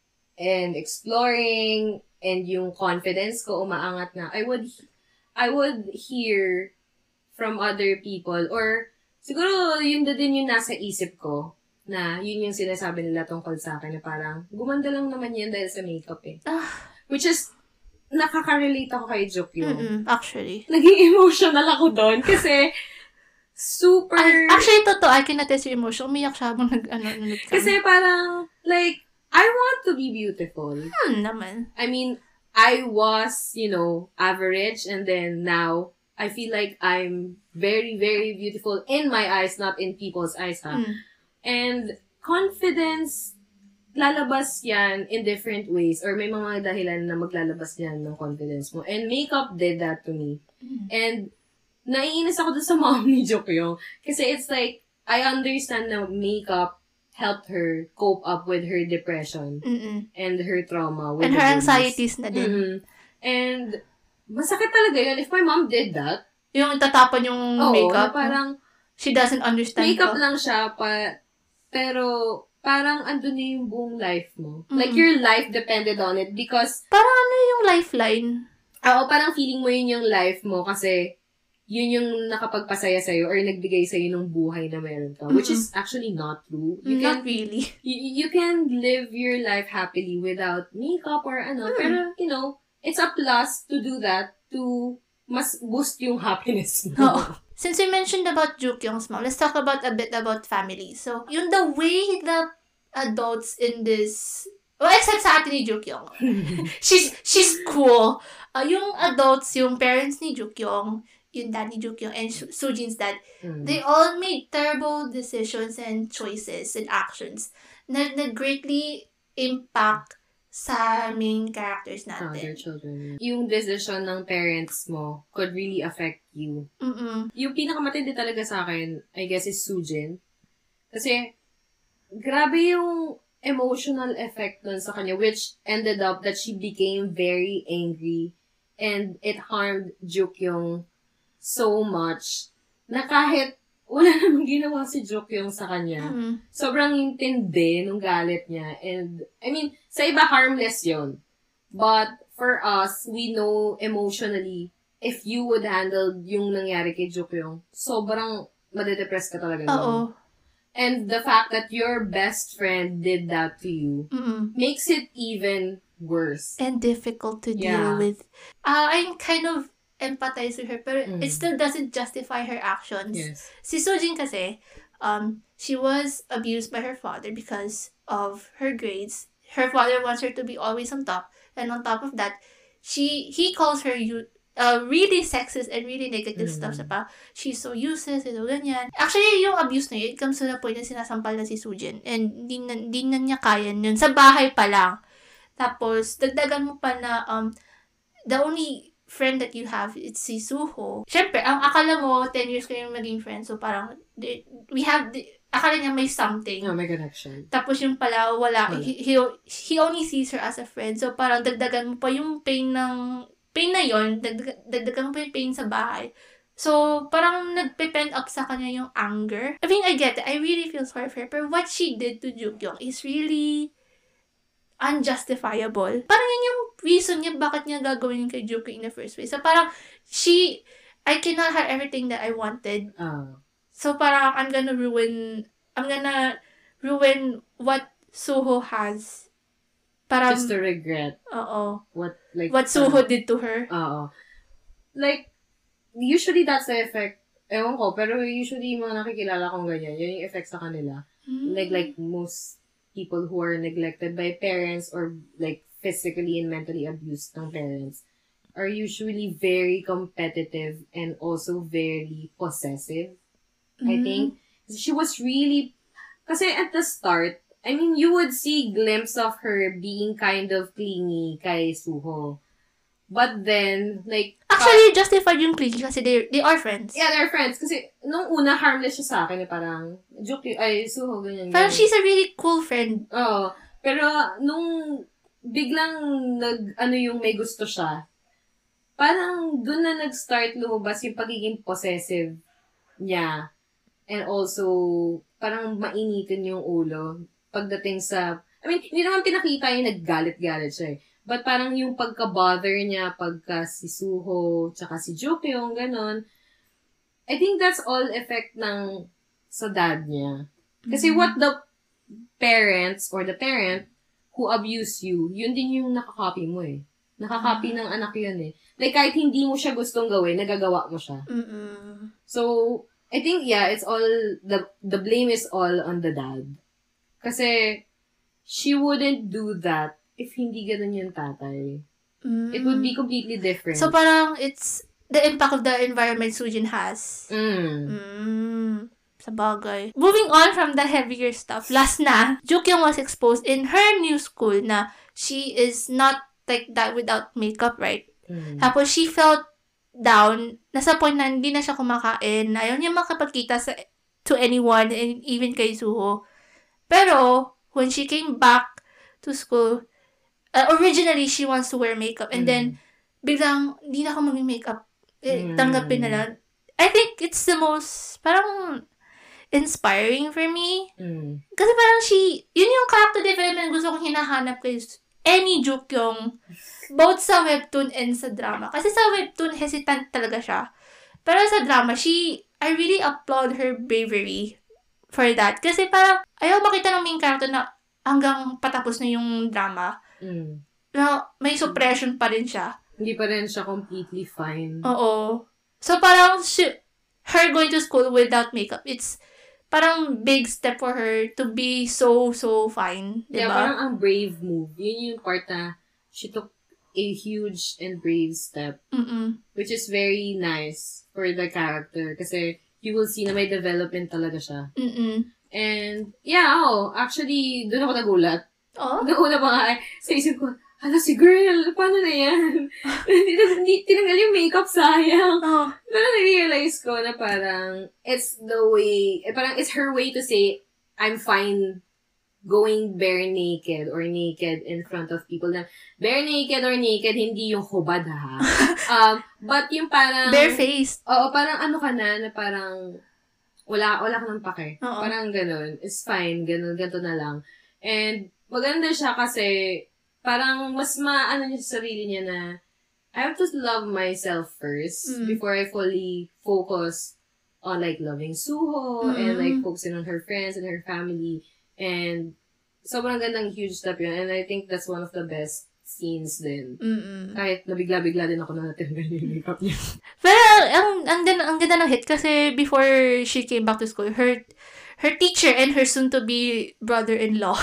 and exploring and yung confidence ko umaangat na, I would, I would hear from other people or siguro yun na din yung nasa isip ko na yun yung sinasabi nila tungkol sa akin na parang gumanda lang naman yan dahil sa makeup eh. Ah. Which is, nakaka-relate ako kay Jokyo. Mm-mm, actually. Naging emotional ako doon kasi super... Ay, actually, totoo. I can attest your emotion. Umiyak siya habang nag, ano, nag Kasi parang, like, I want to be beautiful. Hmm, naman. I mean, I was, you know, average and then now, I feel like I'm very, very beautiful in my eyes, not in people's eyes, ha? Hmm. And confidence, lalabas yan in different ways or may mga dahilan na maglalabas yan ng confidence mo. And makeup did that to me. Hmm. And naiinis ako dun sa mom ni Jokyo. Kasi it's like, I understand na makeup helped her cope up with her depression Mm-mm. and her trauma. With And the her bullies. anxieties na din. Mm-hmm. And masakit talaga yun. If my mom did that, Yung tatapan yung oo, makeup. na parang She doesn't understand makeup ko. lang siya, pa, pero parang andun na yung buong life mo. Mm-hmm. Like your life depended on it because, Parang ano yung lifeline? oo, parang feeling mo yun yung life mo kasi yun yung nakapagpasaya sa'yo or nagbigay sa'yo ng buhay na meron ka. Mm-hmm. Which is actually not true. You Not can, really. you, you can live your life happily without makeup or ano. Mm. Pero, you know, it's a plus to do that to mas boost yung happiness mo. Oo. Since we mentioned about Jukyong's mom, let's talk about a bit about family. So, yung the way the adults in this... Well, except sa atin ni Jukyong. she's she's cool. Uh, yung adults, yung parents ni Jukyong, yung dad ni Jukyong, and Su- Sujin's dad, Mm. they all made terrible decisions and choices and actions na, na greatly impact sa main characters Oh, their natin. children. Yung decision ng parents mo could really affect you. Mm-mm. Yung pinakamatindi talaga sa akin, I guess, is Sujin. Kasi, grabe yung emotional effect nun sa kanya, which ended up that she became very angry and it harmed Jukyong so much na kahit wala namang ginawa si Jukyong sa kanya. Mm-mm. Sobrang intindi nung galit niya. And, I mean, sa iba, harmless yon. But, for us, we know emotionally, if you would handle yung nangyari kay Jukyong, sobrang madedepress ka talaga. Oo. And the fact that your best friend did that to you Mm-mm. makes it even worse. And difficult to Yeah. deal with. Uh, I kind of empathize with her, but Mm. it still doesn't justify her actions. Yes. Si Sojin kasi, um, she was abused by her father because of her grades. Her father wants her to be always on top, and on top of that, she he calls her you uh, really sexist and really negative Mm. stuff. Sa she's so useless, ito ganyan. Actually, yung abuse na yun, it comes to the point na sinasampal na si Sujin, and di na, di na niya kaya yun. Sa bahay pa lang. Tapos, dagdagan mo pa na, um, the only friend that you have, it's si Suho. Siyempre, ang akala mo, ten years kayong maging friends, so parang, di- we have, di- akala niya may something. No, may connection. Tapos yung pala, wala. Wala. He, he, he only sees her as a friend. So, parang dagdagan mo pa yung pain ng, pain na yon dagdag, dagdagan mo pa yung pain sa bahay. So, parang nagpe-pent up sa kanya yung anger. I mean, I get it. I really feel sorry for her. But what she did to Jukyong is really unjustifiable. Parang yun yung reason niya bakit niya gagawin kay Jukyong in the first place. So, parang, she, I cannot have everything that I wanted. Ah. So, parang, I'm gonna ruin, I'm gonna ruin what Suho has. Parang, Just to regret oo. what, like, What Suho uh, did to her. Oo. Like, usually that's the effect, Ewan ko, pero usually yung mga nakikilala kong ganyan, yun yung effect sa kanila. Mm. Like, like most people who are neglected by parents or like physically and mentally abused ng parents are usually very competitive and also very possessive. Mm. I think she was really, kasi at the start, I mean, you would see glimpse of her being kind of clingy kay Suho. But then, like... Actually, uh, justified yung clingy kasi they, they are friends. Yeah, they're friends. Kasi nung una, harmless siya sa akin. Eh, parang, joke yun. Ay, Suho, ganyan. Parang she's a really cool friend. Oo. Pero, nung biglang nag, ano yung may gusto siya, parang dun na nag-start lumabas yung pagiging possessive niya. And also, parang mainitin yung ulo. Pagdating sa, I mean, hindi naman pinakita yung naggalit-galit siya eh. But parang yung pagka-bother niya, pagka si Suho, tsaka si Jukyoung, ganon. I think that's all effect ng sa dad niya. Kasi mm-hmm. what the parents or the parent who abuse you, yun din yung nakakopy mo eh. Nakakopy mm-hmm. ng anak yun eh. Like kahit hindi mo siya gustong gawin, nagagawa mo siya. Mm-mm. So, I think yeah, it's all, the the blame is all on the dad. Kasi, she wouldn't do that if hindi ganun yung tatay. Mm. It would be completely different. So, parang it's the impact of the environment Sujin has. Mm. Mm. Sa bagay. Moving on from the heavier stuff, last na, Jukyoung was exposed in her new school na she is not like that without makeup, right? Mm. Tapos, she felt down, nasa point na hindi na siya kumakain, ayaw niya makapagkita sa, to anyone, and even kay Suho. Pero, when she came back to school, uh, originally, she wants to wear makeup. And mm. then, biglang, di na ako mag-makeup. Eh, mm. Tanggapin na lang. I think it's the most, parang, inspiring for me. Mm. Kasi parang she, yun yung character development gusto kong hinahanap kay any Jukyoung, both sa webtoon and sa drama. Kasi sa webtoon, hesitant talaga siya. Pero sa drama, she, I really applaud her bravery for that. Kasi parang, ayaw makita ng main character na hanggang patapos na yung drama. Mm. Na may suppression pa rin siya. Hindi pa rin siya completely fine. Oo. So parang, she, her going to school without makeup, it's parang big step for her to be so, so fine. Diba? Yeah, parang ang brave move. Yun yung part na she took a huge and brave step. Mm-mm. Which is very nice for the character. Kasi you will see na may development talaga siya. Mm-mm. And, yeah, oh, actually, doon ako nagulat. Oh? Noong una pa nga, sa isip ko, hala, si girl, paano na yan? Hindi, tinanggal yung makeup, sayang. Oh. Pero na-realize ko na parang, it's the way, eh, parang it's her way to say, I'm fine going bare naked or naked in front of people. Na bare naked or naked, hindi yung hubad, ha? um, but yung parang... Barefaced. Oo, parang ano ka na, na parang, wala, wala ka ng pake. Oo. Parang ganun. It's fine, ganun, ganito na lang. And, maganda siya kasi, parang mas maano niya sa sarili niya na I have to love myself first mm. before I fully focus on like loving Suho mm. and like focusing on her friends and her family. And sobrang gandang huge step yun. And I think that's one of the best scenes din. Mm-mm. Kahit nabigla-bigla din ako na natanggal yung makeup niya. Pero ang, ang, ang, ang ganda ng hit kasi before she came back to school, her her teacher and her soon-to-be brother-in-law,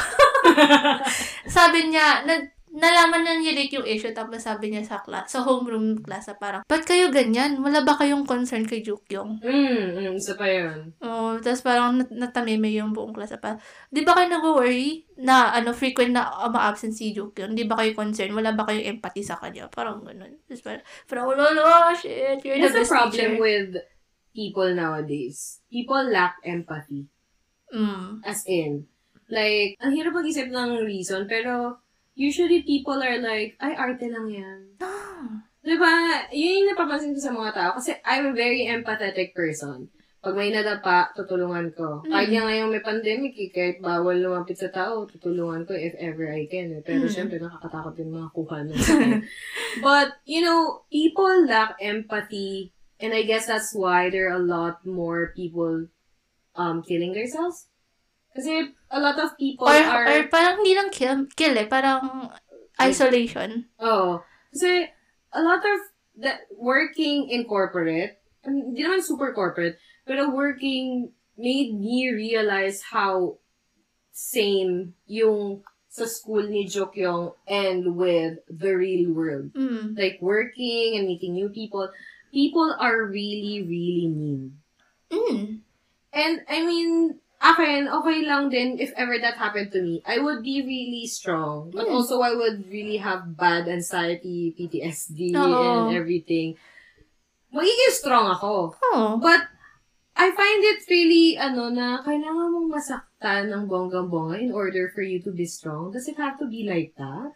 sabi niya, na, nalaman na niya late yung issue, tapos sabi niya sa class, sa homeroom class, na parang, ba't kayo ganyan? Wala ba kayong concern kay Jukyoung? Mm, mm, isa pa yun. Oo, oh, tapos parang nat- natameme yung buong class. Parang, di ba kayo nag-worry na, ano, frequent na uh, ma-absent si Jukyoung? Di ba kayo concern? Wala ba kayong empathy sa kanya? Parang ganun. Tapos parang, parang, oh, no, shit, you're That's the best the problem teacher. with people nowadays. People lack empathy. Mm. As in, like, ang hirap mag-isip ng reason, pero usually people are like, ay, arte lang yan. Ah. Diba? Yun yung napapansin ko sa mga tao. Kasi I'm a very empathetic person. Pag may nadapa, tutulungan ko. Mm. Kahit nga ngayong may pandemic, eh, kahit bawal lumapit sa tao, tutulungan ko if ever I can. Eh. Pero mm. syempre, nakakatakot din mga kuha na. But, you know, people lack empathy, and I guess that's why there are a lot more people um killing themselves. Kasi a lot of people or, are... Or parang hindi lang kill, kill eh. Parang isolation. Oo. Oh, kasi a lot of the working in corporate I mean, hindi naman super corporate, pero working made me realize how same yung sa school ni Jokyong and with the real world. Mm. Like, working and meeting new people. People are really, really mean. Mm. And, I mean, akin, okay lang din if ever that happened to me. I would be really strong. But Mm. also, I would really have bad anxiety, P T S D, Oo. and everything. Magiging strong ako. Oh. But, I find it really, ano, na kailangan mong masaktan ng bonggang-bonga in order for you to be strong. Does it have to be like that?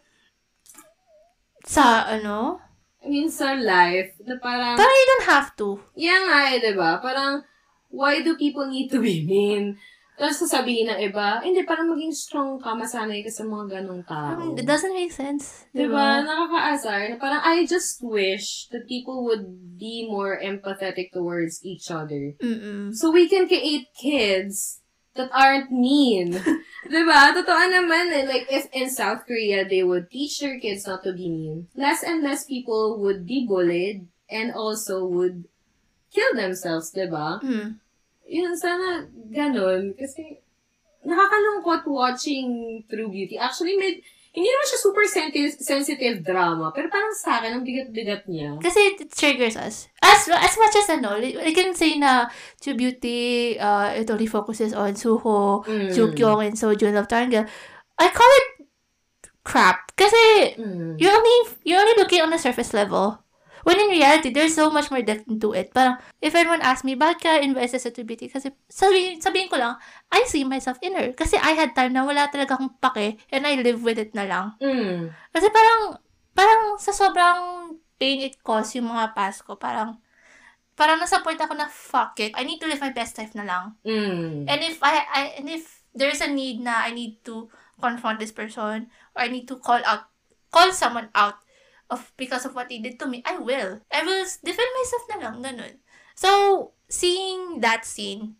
Sa, ano? I mean, sa life, na parang, Parang you don't have to. yan nga eh, diba? Parang, why do people need to be mean? Tapos sasabihin ng iba, hindi, parang maging strong ka, masanay ka sa mga ganong tao. Um, it doesn't make sense. Diba? Nakakaasar. Na parang, I just wish that people would be more empathetic towards each other. Mm-mm. So we can create kids that aren't mean. Diba? Totoo naman eh. Like, if in South Korea, they would teach their kids not to be mean, less and less people would be bullied and also would kill themselves, diba? Mm. Yun, sana ganun. Kasi, nakakalungkot watching True Beauty. Actually, may, hindi naman siya super sensitive, sensitive drama, pero parang sa akin, ang bigat-bigat niya. Kasi it triggers us. As as much as ano, I can say na True Beauty, uh, it only focuses on Suho, Mm. Jukyong, and Sojun Love Triangle. I call it crap. Kasi Mm. you're only, you're only looking on the surface level. When in reality, there's so much more depth into it. Parang, if anyone asks me, bakit ka invested sa True Beauty? Kasi, sabihin, sabihin ko lang, I see myself in her. Kasi I had time na wala talaga akong pake and I live with it na lang. Mm. Kasi parang, parang sa sobrang pain it caused yung mga past ko, parang, parang nasa point ako na, fuck it, I need to live my best life na lang. Mm. And if I, I and if there's a need na I need to confront this person, or I need to call out, call someone out, of because of what they did to me, I will. I will defend myself na lang, ganun. So, seeing that scene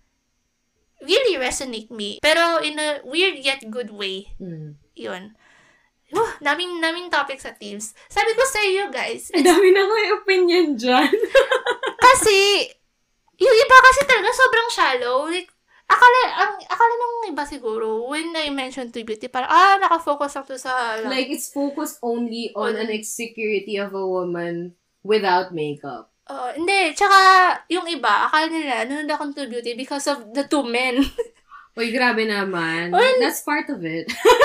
really resonate me. Pero in a weird yet good way. Mm. Yun. Oh, daming, daming topics sa teams. Sabi ko sa iyo, guys. Ang dami na kayo opinion dyan. Kasi, yung iba kasi talaga sobrang shallow. Like, akala, ang, akala ng iba siguro, when I mentioned True Beauty, parang, ah, nakafocus lang to sa... Like, it's focused only on On- an insecurity of a woman without makeup. Uh, hindi, tsaka yung iba, akala nila, nanonood akong True Beauty because of the two men. Uy, grabe naman. Well, That's part of it.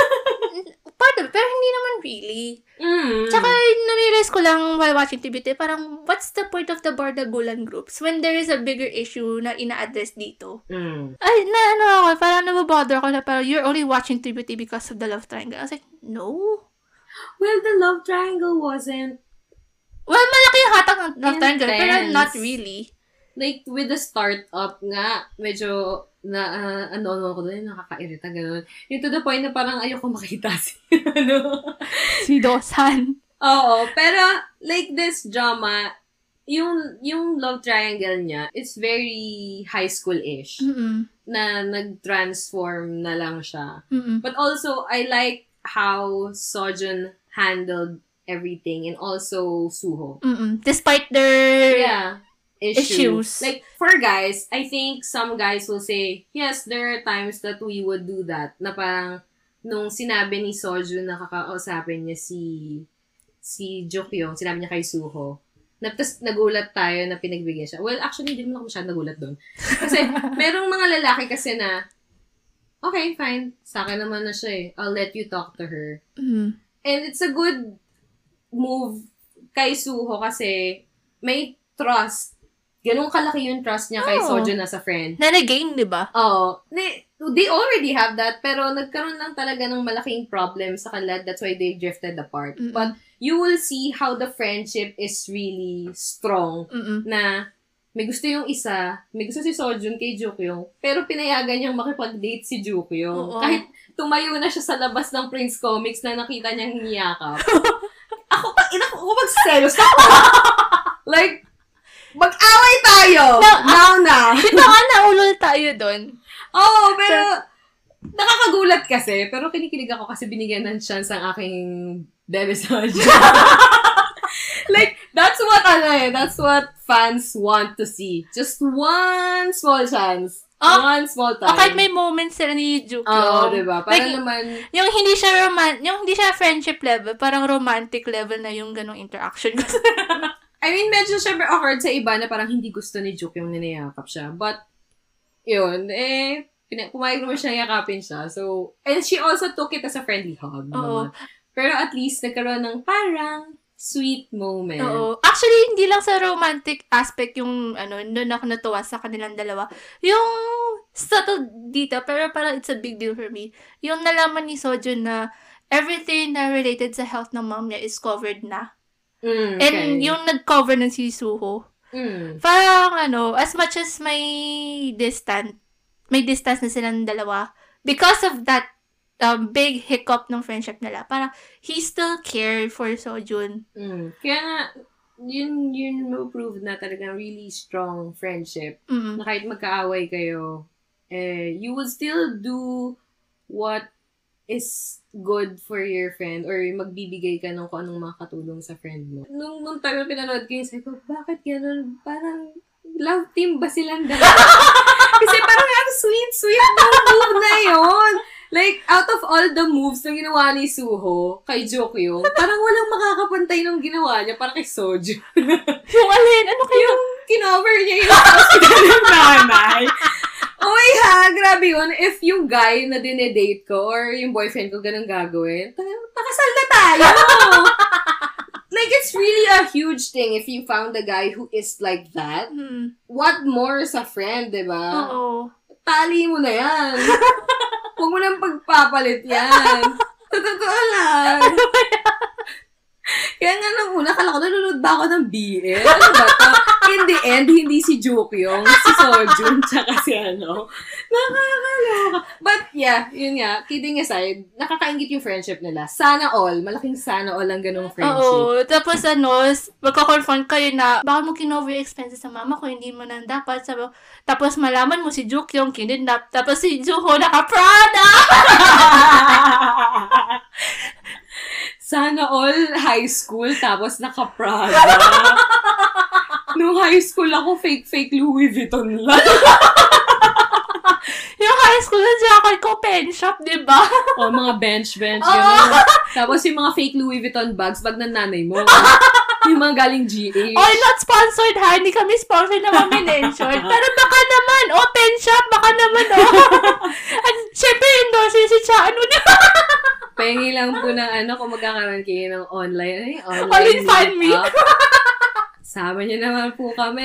Part of it, pero hindi naman really. Mm. Tsaka, na-realize ko lang while watching True Beauty, parang, what's the point of the Bardagulan groups when there is a bigger issue na ina-address dito? Mm. Ay, na ano ako, parang nababother ako na parang, you're only watching True Beauty because of the love triangle. I was like, no. Well, the love triangle wasn't Well, malaki yung hatak ng love triangle, pero intense. not really. Like, with the startup nga, medyo, na, uh, ano, ano ko doon, nakakairita, gano'n. Yung to the point na parang ayoko makita si, ano. Si Dosan. Oo, pero, like this drama, yung, yung love triangle niya, it's very high school-ish. Mm-mm. Na nag-transform na lang siya. Mm-mm. But also, I like how Sojun handled everything and also Suho. Mm-mm. Despite their... Yeah. Issue. Issues. Like, for guys, I think some guys will say, yes, there are times that we would do that. Na parang, nung sinabi ni Sojun na kakausapin niya si si Jokyong, sinabi niya kay Suho, na, tas nagulat tayo na pinagbigyan siya. Well, actually, hindi naman ako masyadong nagulat doon. Kasi, merong mga lalaki kasi na, okay, fine. Sa akin naman na siya eh. I'll let you talk to her. Mm. And it's a good move kay Suho kasi may trust. Ganun kalaki yung trust niya kay Oh. Sojun as a friend. Na nag-gain, di ba? Oo. They, they already have that, pero nagkaroon lang talaga ng malaking problem sa kanila. That's why they drifted apart. Mm-mm. But you will see how the friendship is really strong. Mm-mm. Na may gusto yung isa, may gusto si Sojun kay Jukyong, pero pinayagan niyang makipag-date si Jukyong. Oo. Kahit tumayo na siya sa labas ng Prince Comics na nakita niyang niyakap. Ako pa, ina ko magselos ako. Like, mag-away tayo! No, Now na! Di ba nga naulol tayo doon? Oo, oh, pero nakakagulat kasi. Pero kinikilig ako kasi binigyan ng chance ang aking Bebe Soju. Like, that's what, ano eh, that's what fans want to see. Just one small chance. Oh, one small time. O kahit may moments sila ni Jukyo. Oo, oh, diba? Parang like, naman... Yung hindi siya roman yung hindi siya friendship level, parang romantic level na yung ganong interaction. I mean, medyo syempre awkward sa iba na parang hindi gusto ni Jukyo yung ninayakap siya. But, yun, eh, pumayag naman siya yakapin siya. So, and she also took it as a friendly hug. Oo. Naman. Pero at least, nagkaroon ng parang sweet moment. Oo. Actually, hindi lang sa romantic aspect yung, ano, doon ako natuwa sa kanilang dalawa. Yung subtle dito, pero parang it's a big deal for me. Yung nalaman ni Sojun na everything na related sa health ng mom niya is covered na. Mm, okay. And yung nag-cover ng si Suho, mm. parang, ano, as much as may distant, may distance na silang dalawa, because of that um, big hiccup ng friendship nila, parang he still cared for Sojun. Mm. Kaya nga, yun, yun mo prove na talagang really strong friendship. Mm. Na kahit magkaaway kayo, eh, you would still do what is good for your friend or magbibigay ka ng kung anong makatulong sa friend mo. Nung, nung time na pinanood ko yun, sabi ko, bakit ganun? Parang love team ba silang dalawa? Kasi parang ang sweet-sweet ng move na yun. Like, out of all the moves na ginawa ni Suho kay Jokyo, parang walang makakapantay nung ginawa niya para kay Soju. Yung alin? Ano kayo? Yung kinover niya yung hospital ng nanay. Oy ha, grabe yun. If yung guy na dinedate ko or yung boyfriend ko ganun gagawin, pakasal na tayo! Like, it's really a huge thing if you found a guy who is like that. Hmm. What more sa friend, diba? Oo. Tali mo na yan. Huwag mo nang pagpapalit yan. Totoo lang. Kaya nga nung una, kala ko nanonood ba ako ng B L? Ano ba to? In the end, hindi si Jukyong, si Sojun, tsaka si ano. Nakakaloka. But yeah, yun nga, kidding aside, nakakaingit yung friendship nila. Sana all. Malaking sana all ang ganong friendship. Oo. Tapos ano, magka-confront kayo na, baka mo kinover yung expenses sa mama ko, hindi mo nang dapat. Sabi, tapos malaman mo si Jukyong kinidnap. Tapos si Juho naka-Prada! Sana all high school, tapos naka-Prada. Nung high school ako, fake-fake Louis Vuitton lang. Yung high school na jacket ko, pen shop, di ba? O, mga bench-bench. Oh. Tapos yung mga fake Louis Vuitton bags, bag ng nanay mo. Yung mga galing G H. Oh, not sponsored ha. Hindi kami sponsored na mami-mention. Pero baka naman, oh, pen shop, baka naman, oh. At syempre, endorser si Cha, ano di ba? Pengi lang po ng ano, kung magkakaroon kayo ng online. Ay, online. Online fan me. Sama niyo naman po kami.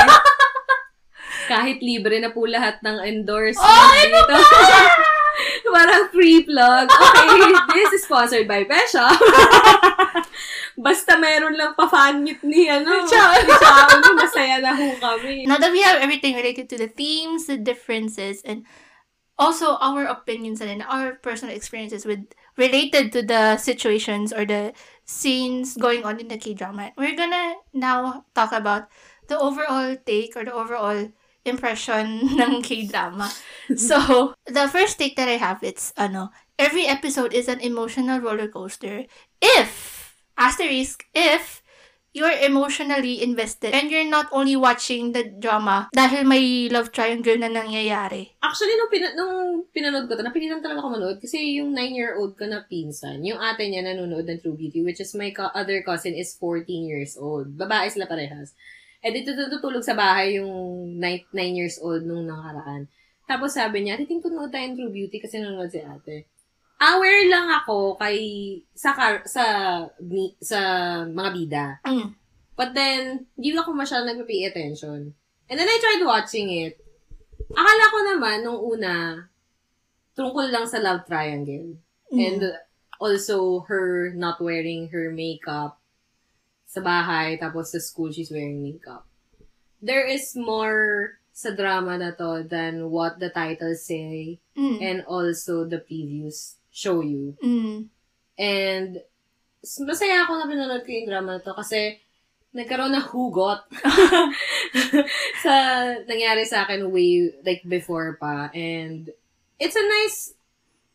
Kahit libre na po lahat ng endorsement oh, dito. Parang free plug. Okay, this is sponsored by Pesha. Basta meron lang pa-fan meet ni ano. Ciao. Ciao. Masaya na ho kami. Now that we have everything related to the themes, the differences, and also our opinions and our personal experiences with related to the situations or the scenes going on in the K-drama, we're gonna now talk about the overall take or the overall impression ng K-drama. So, the first take that I have, it's, ano, every episode is an emotional roller coaster. If, asterisk, if you're emotionally invested and you're not only watching the drama dahil may love triangle na nangyayari. Actually, nung, pina- nung pinanood ko ito, napilitan talaga ako manood kasi yung nine-year-old ko na pinsan, yung ate niya nanonood ng True Beauty, which is my co- other cousin is fourteen years old. Babae sila parehas. Eh, dito tutulog sa bahay yung nine years old nung nakaraan. Tapos sabi niya, titing tunood tayo ng True Beauty kasi nanonood si ate. Aware lang ako kay sa car, sa sa mga bida. Mm. But then hindi ako masyadong nagpe-pay attention. And then I tried watching it. Akala ko naman nung una tungkol lang sa love triangle. Mm. And also her not wearing her makeup sa bahay tapos sa school she's wearing makeup. There is more sa drama na to than what the titles say mm. and also the previews show you. Mm. And, masaya ako na pinanood ko yung drama na to kasi nagkaroon ng hugot sa nangyari sa akin way, like, before pa. And, it's a nice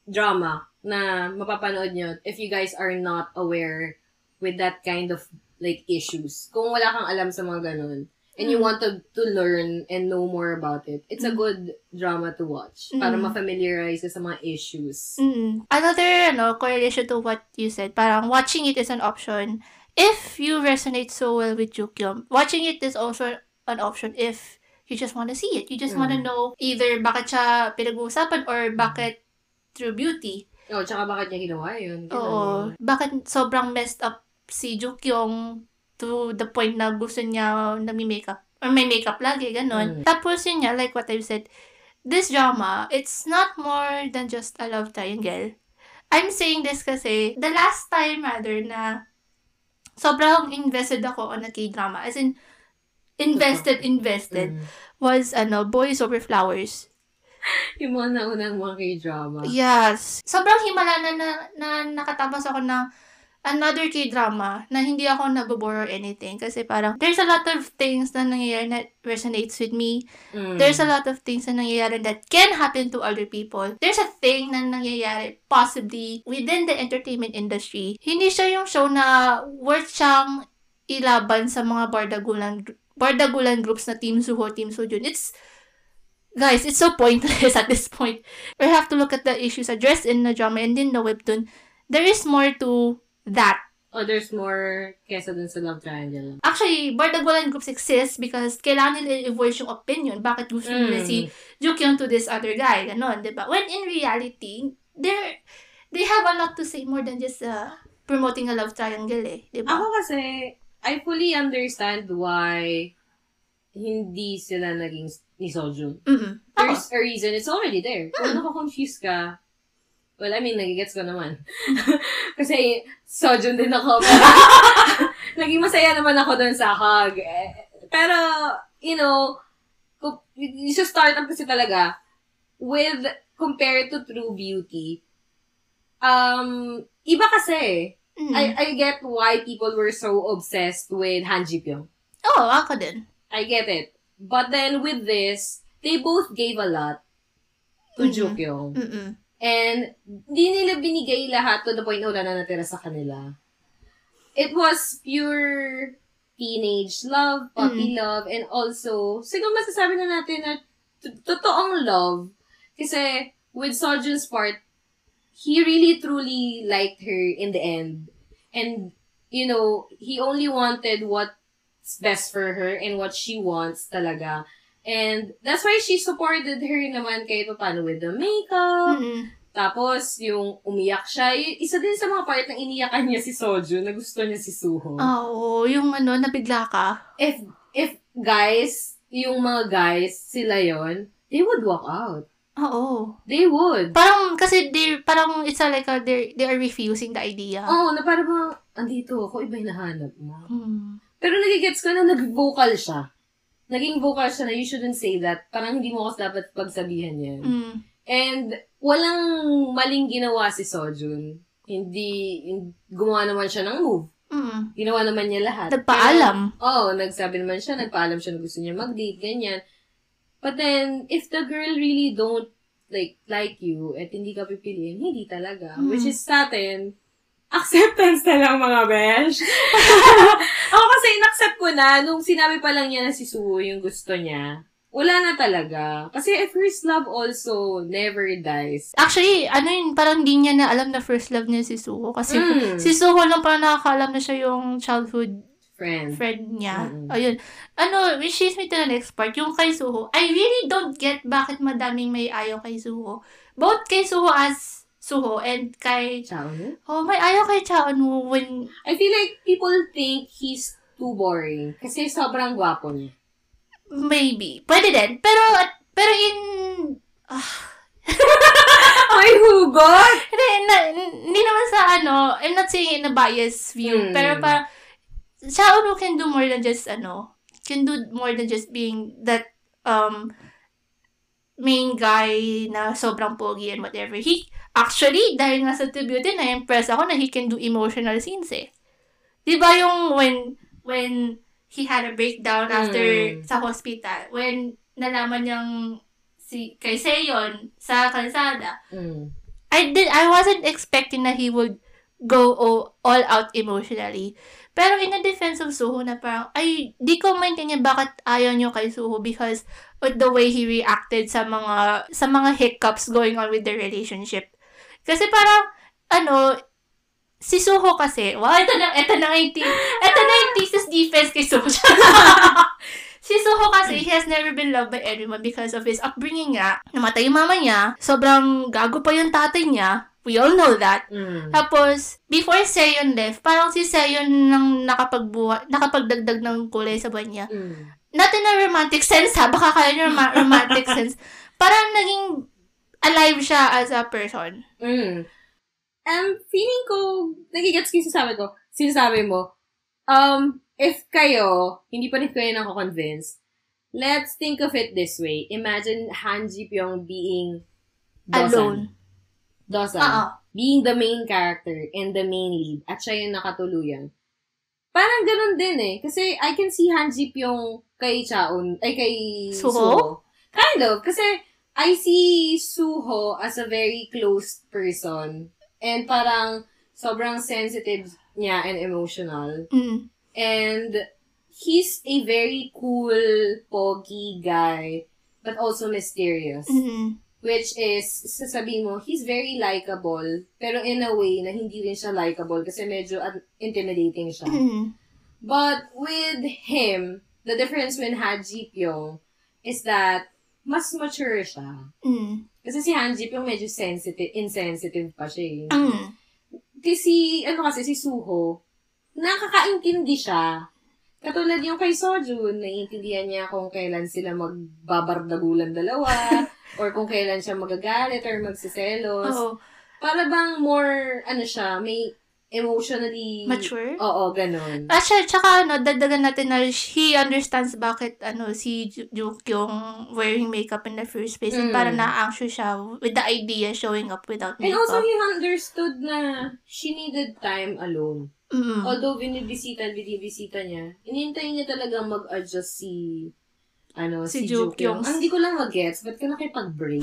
drama na mapapanood nyo if you guys are not aware with that kind of like issues. Kung wala kang alam sa mga ganun, and you want to, to learn and know more about it, it's a good drama to watch para Mm. ma-familiarize ka sa mga issues. Mm. Another ano, correlation to what you said, parang watching it is an option if you resonate so well with Jukyum. Watching it is also an option if you just want to see it. You just want to Mm. know either bakit siya pinag-uusapan or bakit through beauty. Oh, tsaka bakit niya ginawa yun? Ganun. Oo. Bakit sobrang messed up si Jukyung to the point na gusto niya na may makeup or may makeup lagi, ganun. Mm. Tapos yun nga, like what I've said, this drama, it's not more than just a love triangle. I'm saying this kasi, the last time rather na sobrang invested ako on a K-drama, as in, invested, invested, Mm. was, ano, Boys Over Flowers. Yung mga naunang mga K-drama. Yes. Sobrang himala na, na, na nakatapos ako ng another K-drama na hindi ako nabobore or anything. Kasi parang, there's a lot of things na nangyayari that resonates with me. Mm. There's a lot of things na nangyayari that can happen to other people. There's a thing na nangyayari possibly within the entertainment industry. Hindi siya yung show na worth siyang ilaban sa mga bardagulan, bardagulan groups na Team Suho, Team Sojun. It's, guys, it's so pointless at this point. We have to look at the issues addressed in the drama and in the webtoon. There is more to that. Oh, there's more kesa dun sa love triangle. Actually, bardagulan groups exist because kailangan nila i-voice yung opinion. Bakit gusto nila Mm. si Jukyung to this other guy? Ganon, diba? When in reality, they're, they have a lot to say more than just uh, promoting a love triangle eh. Diba? Ako kasi, I fully understand why hindi sila naging ni Sojun. Mm-mm. Ako. There's a reason. It's already there. Kung nako-confuse ka, well, I mean, nagigets ko naman. Kasi, Sojun din ako. Pero, naging masaya naman ako dun sa hug. Eh, Pero, you know, kung- yung sa startup kasi talaga, with, compared to True Beauty, um, iba kasi. Mm. I, I get why people were so obsessed with Han Ji Pyong. Oo, ako din. I get it. But then with this, they both gave a lot to Mhm. Joo Kyung. Mm-mm. And di nila binigay lahat to the point na wala na natira sa kanila. It was pure teenage love, puppy love, and also, siguro masasabi na natin na t- totoong love. Kasi with Sojun's part, he really truly liked her in the end. And, you know, he only wanted what's best for her and what she wants talaga. And that's why she supported her naman kahit paano with the makeup. Mm-mm. Tapos, yung umiyak siya. Y- isa din sa mga part ng iniyakan niya si Sojun na gusto niya si Suho. Oo, yung ano, nabigla ka. If, if guys, yung mga guys, sila yon they would walk out. Oo. They would. Parang, kasi they, parang it's a, like a, they they are refusing the idea. Oo, na parang bang, andito ako, iba yung nahanap mo. Hmm. Pero nagigets ko na nag-vocal siya. Naging vocal siya na you shouldn't say that. Parang hindi mo kasi dapat pagsabihan yan. Mm. And walang maling ginawa si Sojun. Hindi, hin- gumawa naman siya ng move. Mm. Ginawa naman niya lahat. Nagpaalam. Oo, oh, nagsabi naman siya, nagpaalam siya na gusto niya mag-date, ganyan. But then, if the girl really don't like like you at hindi ka pipiliin, hindi talaga. Hmm. Which is sa atin, acceptance na lang mga besh. Ako kasi in-accept ko na, nung sinabi pa lang niya na si Suho yung gusto niya, wala na talaga. Kasi a first love also never dies. Actually, ano yun, parang di niya na alam na first love niya si Suho. Kasi Mm. si Suho lang parang nakakaalam na siya yung childhood Friend. friend niya. Mm-mm. Ayun. Ano, which is me to the next part, yung kay Suho. I really don't get bakit madaming may ayaw kay Suho. Both kay Suho as Suho and kay... Chaonu? Oh, may ayaw kay Chaonu when... I feel like people think he's too boring. Kasi sobrang gwapo niya. Maybe. Pwede din. Pero, at, pero in... ah, Ay, hugot! Hindi, na, hindi naman sa ano, I'm not saying in a biased view, Hmm. pero parang, Chaonu can do more than just, ano, can do more than just being that, um, main guy na sobrang pogi and whatever. He, actually, dahil nga sa To Beauty, na-impress ako na he can do emotional scenes eh. Di ba yung when, when he had a breakdown after Hmm. sa hospital, when nalaman niyang si, kay Seon sa kalsada, Mm. I did, I wasn't expecting na he would go all, all out emotionally. Pero in the defense of Suho na parang, ay, di ko maintindihan bakit ayaw nyo kay Suho because of the way he reacted sa mga, sa mga hiccups going on with the relationship. Kasi parang, ano, si Suho kasi, wow, ito na, ito na yung, ito na yung thesis defense kay Suho. Si Suho kasi, he has never been loved by anyone because of his upbringing nga. Namatay yung mama niya. Sobrang gago pa yung tatay niya. We all know that. Mm. Tapos, before Seon left, parang si Seon nang nakapagbuha, nakapagdagdag ng kulay sa buhay niya. Mm. Not in a romantic sense ha, baka kaya niya rom- romantic sense. Parang naging alive siya as a person. Mm. Um, feeling ko, nagigets ko yung sinasabi ko, sinasabi mo, um, if kayo, hindi pa rin kayo nako-convince, let's think of it this way. Imagine Han Ji Pyong being Dosan. Alone. Dosan. Oo. Being the main character and the main lead. At siya yung nakatuluyan. Parang ganun din eh. Kasi I can see Han Ji Pyong kay Chaon, ay kay Suho? Suho. Kind of. Kasi I see Suho as a very close person. And parang sobrang sensitive niya and emotional. Mm. And he's a very cool, pogi guy, but also mysterious. Mm-hmm. Which is, sasabihin mo, he's very likable, pero in a way na hindi rin siya likable kasi medyo uh, intimidating siya. Mm-hmm. But with him, the difference with Han Ji Pyong is that mas mature siya. Mm. Kasi si Han Ji Pyong medyo sensitive, insensitive pa siya. Eh. Mm. Kasi, ano kasi, si Suho, nakakaintindi siya. Katulad yung kay Sojun, naiintindihan niya kung kailan sila magbabardagulan dalawa, or kung kailan siya magagalit or magsiselos. Oo. Para bang more, ano siya, may emotionally... Mature? Oo, ganun. At siya, tsaka ano, dagdagan natin na he understands bakit ano si Juk yung wearing makeup in the first place. Mm. And parang na-anxious siya with the idea showing up without And makeup. also, he understood na she needed time alone. Mm. Although, binibisita, binibisita niya, inintay niya talagang mag-adjust si, ano, Si si, Juk Juk Yung. Yung. Ang hindi ko lang mag-gets, ba't ka nakipag-break?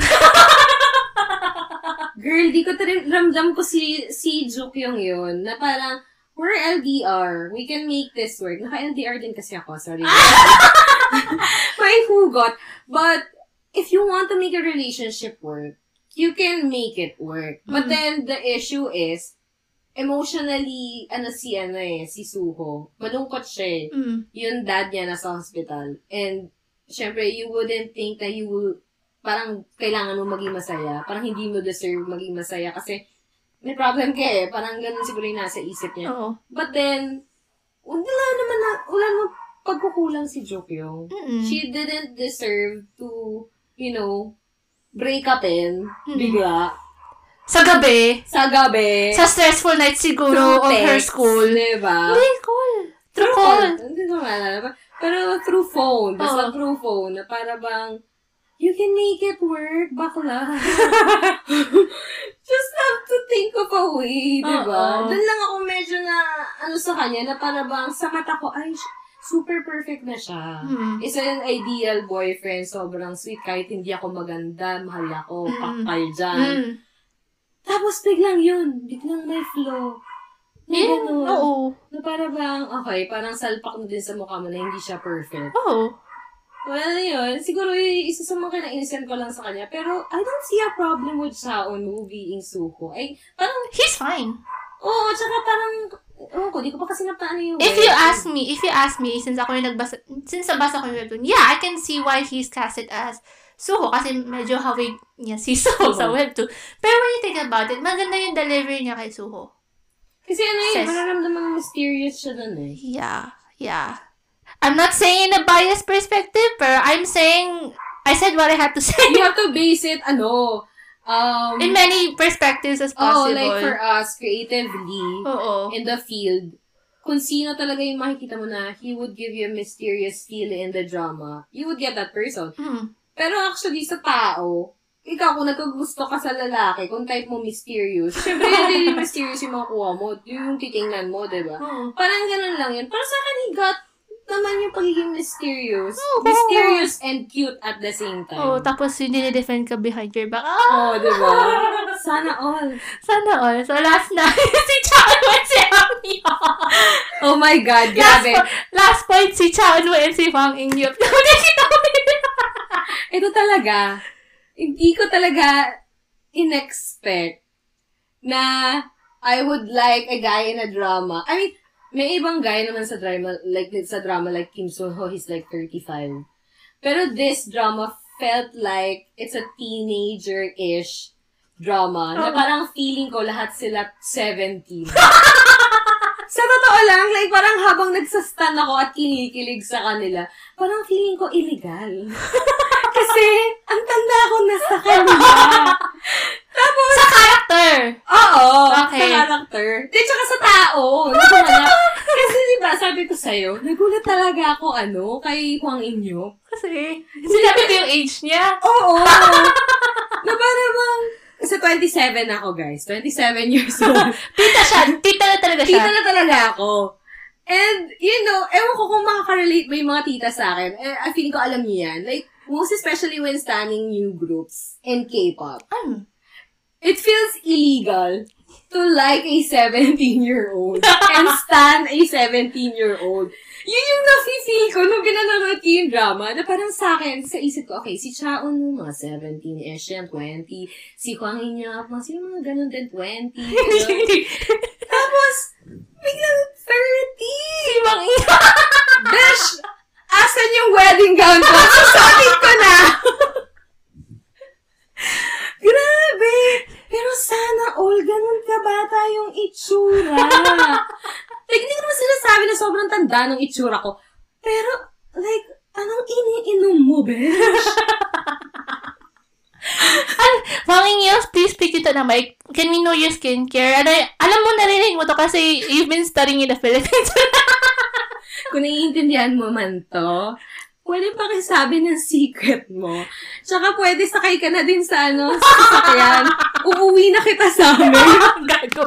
Girl, di ko tarin, ramdam ko si, si Juk Yung yun, na parang, we're L D R, we can make this work. Naka-L D R din kasi ako, sorry. May hugot. But, if you want to make a relationship work, you can make it work. But Mm. then, the issue is, emotionally, ano si, ano eh, si Suho, malungkot siya eh. Mm. Yung dad niya nasa hospital. And, syempre, you wouldn't think that you will, parang kailangan mo maging masaya. Parang hindi mo deserve maging masaya kasi may problem ka eh. Parang ganun siguro yung nasa isip niya. Oo. But then, wala naman na, wala naman pagkukulang si Jokyo. Mm-mm. She didn't deserve to, you know, break up in, Mm. bigla, Sa gabi, sa gabi, sa stressful night siguro of her school. Diba? Hindi, call. Through call. Hindi ko maalala. Pero through phone. Basta Oo. through phone. Na para bang, you can make it work, bakla. Just have to think of a way, diba? Oo. Doon lang ako medyo na, ano sa kanya, na para bang sa mata ko, ay, super perfect na siya. Mm. Isa yung ideal boyfriend, sobrang sweet, kahit hindi ako maganda, mahal ako, Mm. pakal dyan. Mm. Tapos biglang yun, biglang may flow. May Yeah, ganun. oo. Na para bang, okay, parang salpak na din sa mukha mo na hindi siya perfect. Oo. Well, yun, siguro y- isa sa mga kinainisan ko lang sa kanya. Pero, I don't see a problem with Shaon being Suho. Ay, parang, He's fine. oo, tsaka parang, oo ko, di ko pa kasi napaano yung If you ask me, if you ask me, since ako yung nagbasa, since nabasa ko yung webtoon, yeah, I can see why he's casted as Suho kasi medyo hawig niya si Suho sa webtoon. Pero when you think about it, maganda yung delivery niya kay Suho. Kasi ano yun, Says- mararamdaman mysterious siya dun eh. Yeah, yeah. I'm not saying in a biased perspective, pero I'm saying, I said what I had to say. You have to base it, ano, um, In many perspectives as oh, possible. like for us, creatively, Oo. in the field, kung sino talaga yung makikita mo na he would give you a mysterious feel in the drama, you would get that person. Mm. Pero actually, sa tao, ikaw, kung nagkagusto ka sa lalaki, kung type mo mysterious, syempre hindi rin mysterious yung makuha mo. Yung titingnan mo, diba? Oo. Parang ganun lang yun. Para sa akin, he got naman yung pagiging mysterious. Oh, Mysterious and cute at the same time. Oh, tapos yung dinidefend ka behind your back. Oh, diba? Sana all. Sana all. So, last na, si Chaonwoo and si Hwang In-yup. Oh my God, grabe. Last, po- last point, si Chaonwoo and si Hwang In-yup. Ito talaga, hindi ko talaga in-expect na I would like a guy in a drama. I mean, may ibang guy naman sa drama, like sa drama like Kim Sun-ho, he's like thirty-five. Pero this drama felt like it's a teenager-ish drama. Na parang feeling ko lahat sila seventeen. Sa totoo lang, like parang habang nagsastan ako at kinikilig sa kanila, parang feeling ko illegal. Kasi, ang tanda ko na sa kanila. Tapos, sa character! Oo, Okay. sa character. Di, tsaka sa tao. Nagulat. Kasi diba, sabi ko sa'yo, nagulat talaga ako, ano, kay Hwang In-yup. Kasi, sinabi ko yung age niya. Oo. Na parang bang, sa twenty-seven ako, guys. twenty-seven years old. Tita siya. Tita na talaga siya. Tita na talaga ako. And, you know, ewan ko kung makaka-relate ba yung mga tita sa akin. Eh, I feeling ko alam niyo yan. Like, most especially when standing new groups in K-pop. Ano? It feels illegal to like a seventeen-year-old and stan a seventeen-year-old. Yun yung nafe-feel ko nung pinanonood ko yung drama na parang sa akin, sa isip ko, okay, si Chaonwoo, mga seventeen-ish yan, twenty. Si Hwang In-yup, mga sino mga ganun din, twenty. Tapos, biglang thirty! Si Hwang In-yup. Besh, asan yung wedding gown ko? Susuotin ko na! Grabe! Pero sana all ganun kabata yung itsura. Like, hindi ko naman sinasabi na sobrang tanda ng itsura ko. Pero, like, anong iniinom mo, Besh? Hwang In-yup, please speak into the mic. Can we know your skincare? Ano, alam mo, narinig mo to kasi you've been studying in the Philippines. Kung naiintindihan mo man to, pwede pakisabi ng secret mo. Tsaka pwede sakay ka na din sa ano, sa sasakyan. Uuwi na kita sa amin. Gago.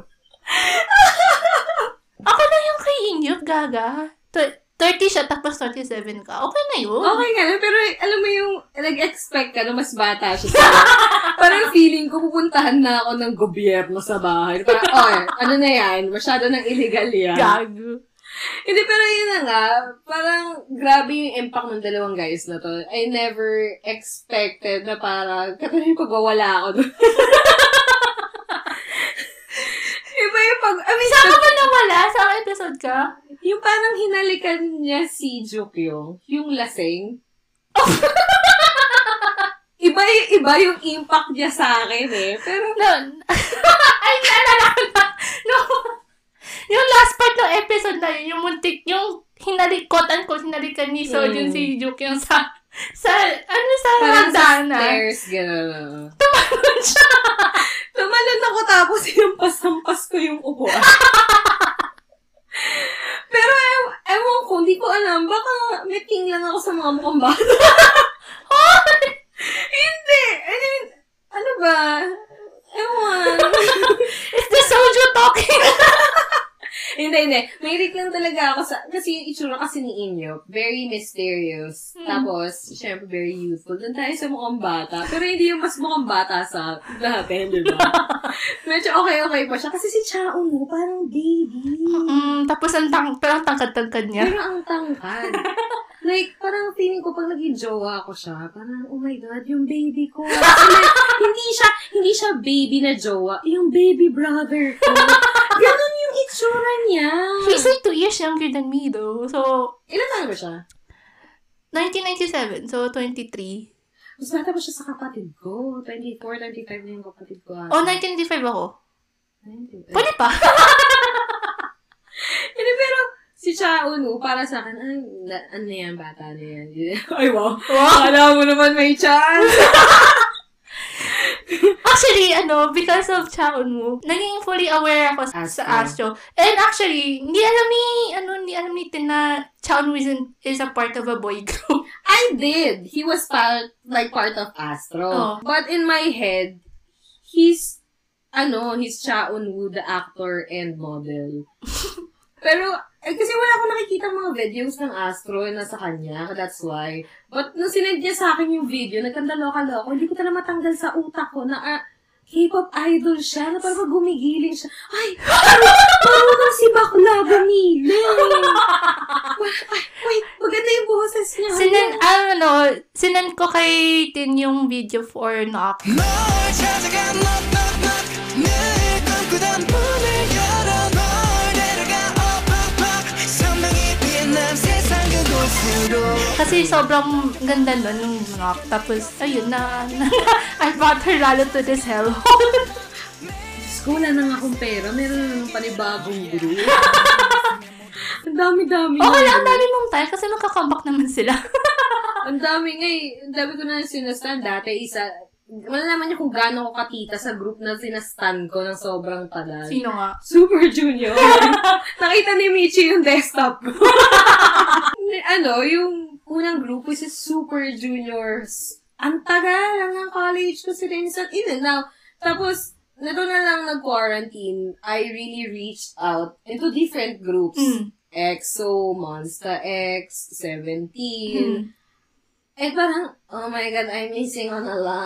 Ako na yung kay In-yup, gaga. thirty siya, tapos thirty-seven ka. Okay na yun. Okay nga na, pero alam mo yung nag-expect ka na mas bata siya sa parang feeling ko pupuntahan na ako ng gobyerno sa bahay. Parang, oh, ano na yan? Masyado nang illegal yan. Gago. Hindi, pero yun na nga, parang grabe yung impact ng dalawang guys na to. I never expected na parang, katulad yung pagwawala ako doon. Iba yung pag, I mean, Saan ka ba nawala? Saan episode ka? yung parang hinalikan niya si Jukyo, yung lasing. Iba, iba yung impact niya sa akin eh. Pero, No. Ay, naalala ko na. No. Yung last part ng episode na yun, yung muntik, yung hinalik, quote-unquote, hinalikan ni Sojun Mm. si Juk yung sa, sa, ano, sa parang sa hagdanan. stairs, gano'n. Tumalon siya. Tumalon ako tapos hinampas-hampas ko yung upuan. Pero ew- ewan ko, hindi ko alam. Baka may ting lang ako sa mga mukhang bata. Hindi! I mean, ano ba? Ewan. Is the Soju talking? Hindi, hindi. Mahilig lang talaga ako sa, kasi yung itsura kasi ni In-yup, very mysterious. Hmm. Tapos, syempre, very youthful. Doon tayo sa mukhang bata. Pero hindi yung mas mukhang bata sa natin, di ba? Medyo okay-okay pa siya. Kasi si Chaonwoo, parang baby. Mm, tapos ang tang, pero ang tangkad-tangkad niya. Pero ang tangkad. Like, parang feeling ko pag naging jowa ko siya, parang, oh my God, yung baby ko. Kasi like, hindi siya, hindi siya baby na jowa, yung baby brother ko. Ganon yung itsura niya. He's like two years younger than me though. So, Ilan taon ba siya? nineteen ninety-seven. So, twenty-three. Mas bata pa siya sa kapatid ko. twenty-four, twenty-five na yung kapatid ko. ata. Oh, nineteen ninety-five ako. nineteen. Pwede pa. Hindi, pero si Chaonwoo, para sa akin, ay, na- ano yan, bata na yan. Ay, wow. Wow. Alam mo naman may chance. Actually, ano, because of Chaonwoo, naging fully aware ako sa, sa Astro. And actually, hindi alam ni, ano, hindi alam ni Tin na Chaonwoo is, in- is a part of a boy group. I did. He was part, like, part of Astro. Oh. But in my head, he's, ano, he's Chaonwoo, the actor and model. Pero, Eh, kasi wala akong nakikita mga videos ng Astro na sa kanya. That's why. But nung sinend niya sa akin yung video, nagkandaloka-loko, hindi ko talaga matanggal sa utak ko na ah, K-pop idol siya, na parang gumigiling siya. Ay, parang si Bakla gumiling. Ay, wait, maganda yung boses niya. Sinan, ano, sinan ko kay Tin yung video for Knock. Kasi sobrang ganda nun yung Knock. Tapos, ayun na, na I brought her lalo to this hellhole. Wala na nga akong pera. Meron na ng panibagong group. Ang dami-dami. Okay lang, ang dami mong time kasi magkakambak naman sila. Ang dami nga eh. Ang dami ko na sinastan. Dati isa, wala naman niya kung gaano ko katita sa group na sinastan ko ng sobrang tagal. Sino nga? Super Junior. Nakita ni Michi yung desktop ko. Ano, yung unang group is Super Juniors. Ang tagal lang ng college ko sila instant in and now. Tapos, nato na lang nag-quarantine, I really reached out into different groups. Mm. EXO, Monsta X, Seventeen. Mm. And parang, oh my God, I'm missing on a lot.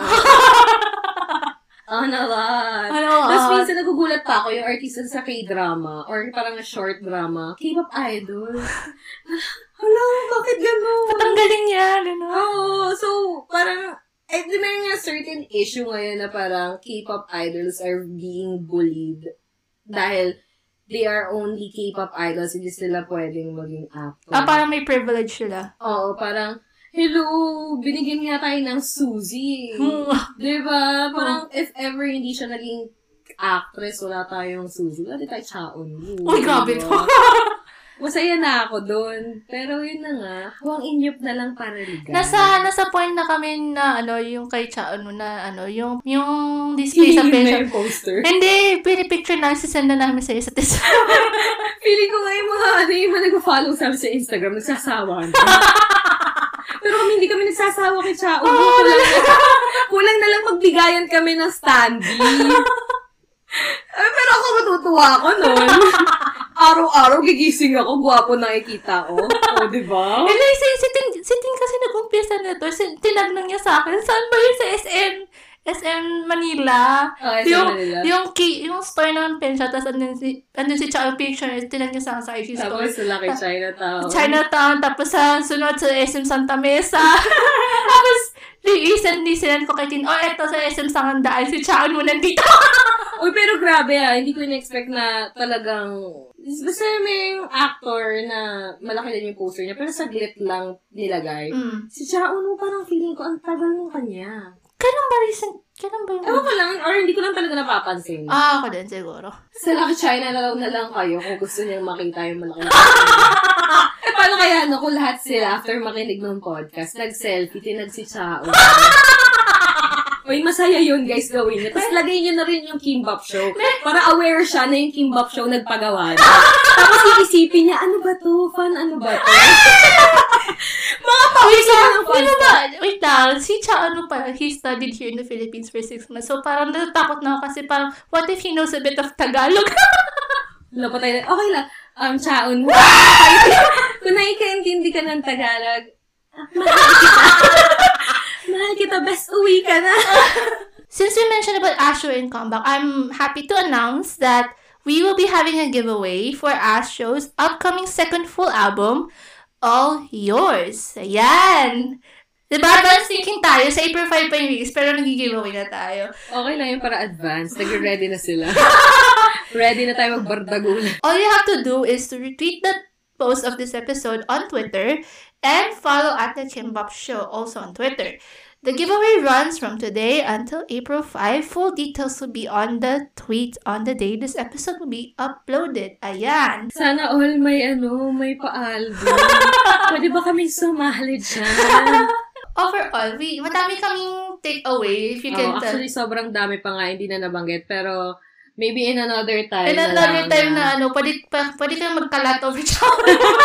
on a lot. Ano, Tapos uh, minsan nagugulat pa ako yung artista sa K-drama or parang short drama. K-pop idol. Hello, bakit gano'n? patanggalin yan, ano? Oo, so parang, eh, di may nga certain issue ngayon na parang K-pop idols are being bullied dahil they are only K-pop idols, hindi sila pwedeng maging actor. Ah, parang may privilege sila. Oo, parang, hello, binigyan nga tayo ng Suzy. Diba? Parang, if ever hindi siya naging actress, wala tayong Suzy. Wala din tayo Chaon. Uy, grabe to. Masaya na ako doon. Pero yun na nga, huwag inyup na lang para ligaw. Nasa nasa point na kami na ano, yung kay Chaon na ano, yung yung display sa Hindi page. na yung poster. Hindi, pinipicture na, sisend na namin sa isa't isa. Feeling ko nga yung mga, ano yung mga nag-follow sa amin sa Instagram, nagsasawa na. Pero kami hindi kami nagsasawa kay Chao. Oh, kulang, kulang na lang magbigayan kami ng standee. Ay, pero ako matutuwa ako nun. Araw-araw gigising ako, gwapo nakikita ko. O, diba? Eh, like, si, si, Tin, si Tin kasi nag-umpisa na to. Si, tinagnan niya sa akin, saan ba yun sa S M? S M Manila. Oh, S M yung, Manila. Yung, key, yung store ng pensya, tapos andun si, andun si Chao picture, tinag niya sa sa I G store. Tapos sila kay Chinatown. Chinatown, tapos sa sunod sa S M Santa Mesa. Tapos, recently sinan ko kay Tin, oh, eto sa S M Sangandaan, si Chao mo nandito. Uy, pero grabe ah, hindi ko in-expect na talagang, basta may yung actor na malaki din yung poster niya, pero saglit lang nilagay. Mm. Si Chao, no, parang feeling ko, ang tagal ng kanya. Kailan ba recent? Kailan ba yung... Ewan ko lang, or hindi ko lang talaga napapansin. Ah, ako din siguro. Sa Lucky China na lang na lang kayo kung gusto niyang makita yung malaki. Eh, paano kaya, no, kung lahat sila, after makinig ng podcast, nag-selfie, tinag si Chao. Uy, masaya yun, guys, gawin niyo. Tapos lagay niyo na rin yung Kimbap Show. Para aware siya na yung Kimbap Show nagpagawa niya. Tapos iisipin niya, ano ba to? Fan, ano ba to? Mga pawis na ng fun. Ano ba? Wait lang, si Cha, ano pa, he studied here in the Philippines for six months. So, parang natatakot na ako kasi parang, what if he knows a bit of Tagalog? Lapatay na, okay lang. Um, Chaon mo. Kung nakikaintindi ka ng Tagalog, mahal kita. Mahal kita, best uwi ka na. Since we mentioned about Astro in comeback, I'm happy to announce that we will be having a giveaway for Astro's upcoming second full album, All Yours. Ayan! Diba, advance thinking tayo. Sa April fifth pa yung release, pero nag-giveaway na tayo. Okay lang yun para advance. Nag-ready na sila. Ready na tayo magbardagulan. All you have to do is to retweet the post of this episode on Twitter and follow at the Kimbap Show also on Twitter. The giveaway runs from today until April fifth. Full details will be on the tweet on the day this episode will be uploaded. Ayan. Sana all may ano, may pa-album. Pwede ba kaming sumali dyan? Overall, we, madami kaming takeaway if you can Oh, actually, sobrang dami pa nga, hindi na nabanggit. Pero, maybe in another time in na another lang time na, na ano, pwede, pa, pwede kang magkalat over chow.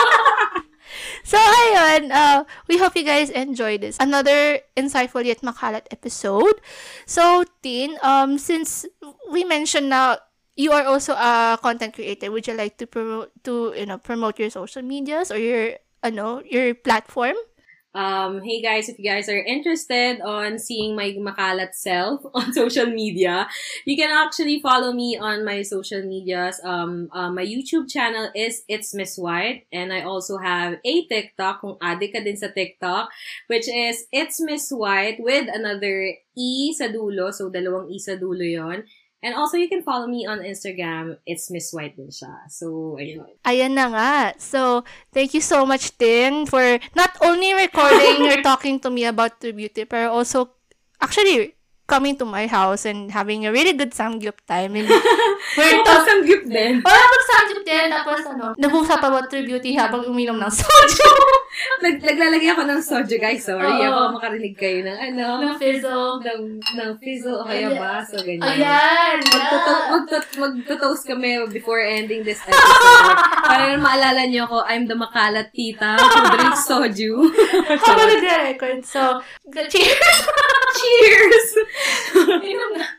So, ayun, uh, we hope you guys enjoyed this. Another insightful yet makalat episode. So, Tin, um, since we mentioned na you are also a content creator. Would you like to promote to you know promote your social medias or your ano your platform? Um, hey guys, if you guys are interested on seeing my makalat self on social media, you can actually follow me on my social medias. Um, uh, my YouTube channel is It's Miss White, and I also have a TikTok, kung adik ka din sa TikTok, which is It's Miss White with another E sa dulo, so dalawang E sa dulo yon. And also, you can follow me on Instagram. It's Miss White din siya. So, ayun. Ayan na nga. So, thank you so much, Tin, for not only recording or talking to me about the beauty, but also actually coming to my house and having a really good samgyup time. And we're talking samgyup din. Oo, oh, mag-samgyup din. Tapos, ano, nag-usap about True Beauty habang uminom ng soju. Nag naglalagay ako ng soju, guys. Sorry, oh, ako makarinig kayo ng ano. Ng fizzle. Ng, ng fizzle o kaya ba? So, ganyan. Ayan! Magto-toast kami before ending this episode. Para maalala niyo ako, I'm the makalat tita who drinks soju. Habang nag-record. So, cheers! Cheers! Inom na.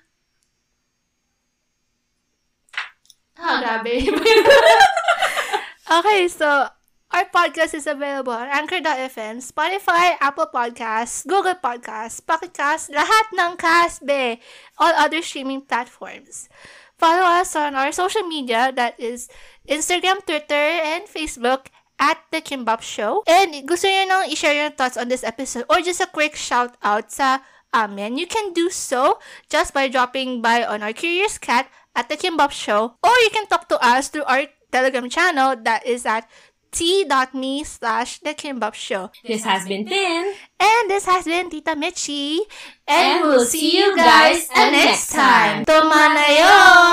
Ah, grabe. Okay, so, our podcast is available on Anchor dot F M, Spotify, Apple Podcasts, Google Podcasts, Pocket Casts, lahat ng cast, be, all other streaming platforms. Follow us on our social media, that is Instagram, Twitter, and Facebook, at The Kimbap Show. And gusto nyo nang i-share your thoughts on this episode or just a quick shout out sa amin, you can do so just by dropping by on our Curious Cat at The Kimbap Show, or you can talk to us through our Telegram channel, that is at t.me slash The Kimbap Show. This has been Tin. And this has been Tita Michi. And, and we'll see you guys next time. Tumanayon!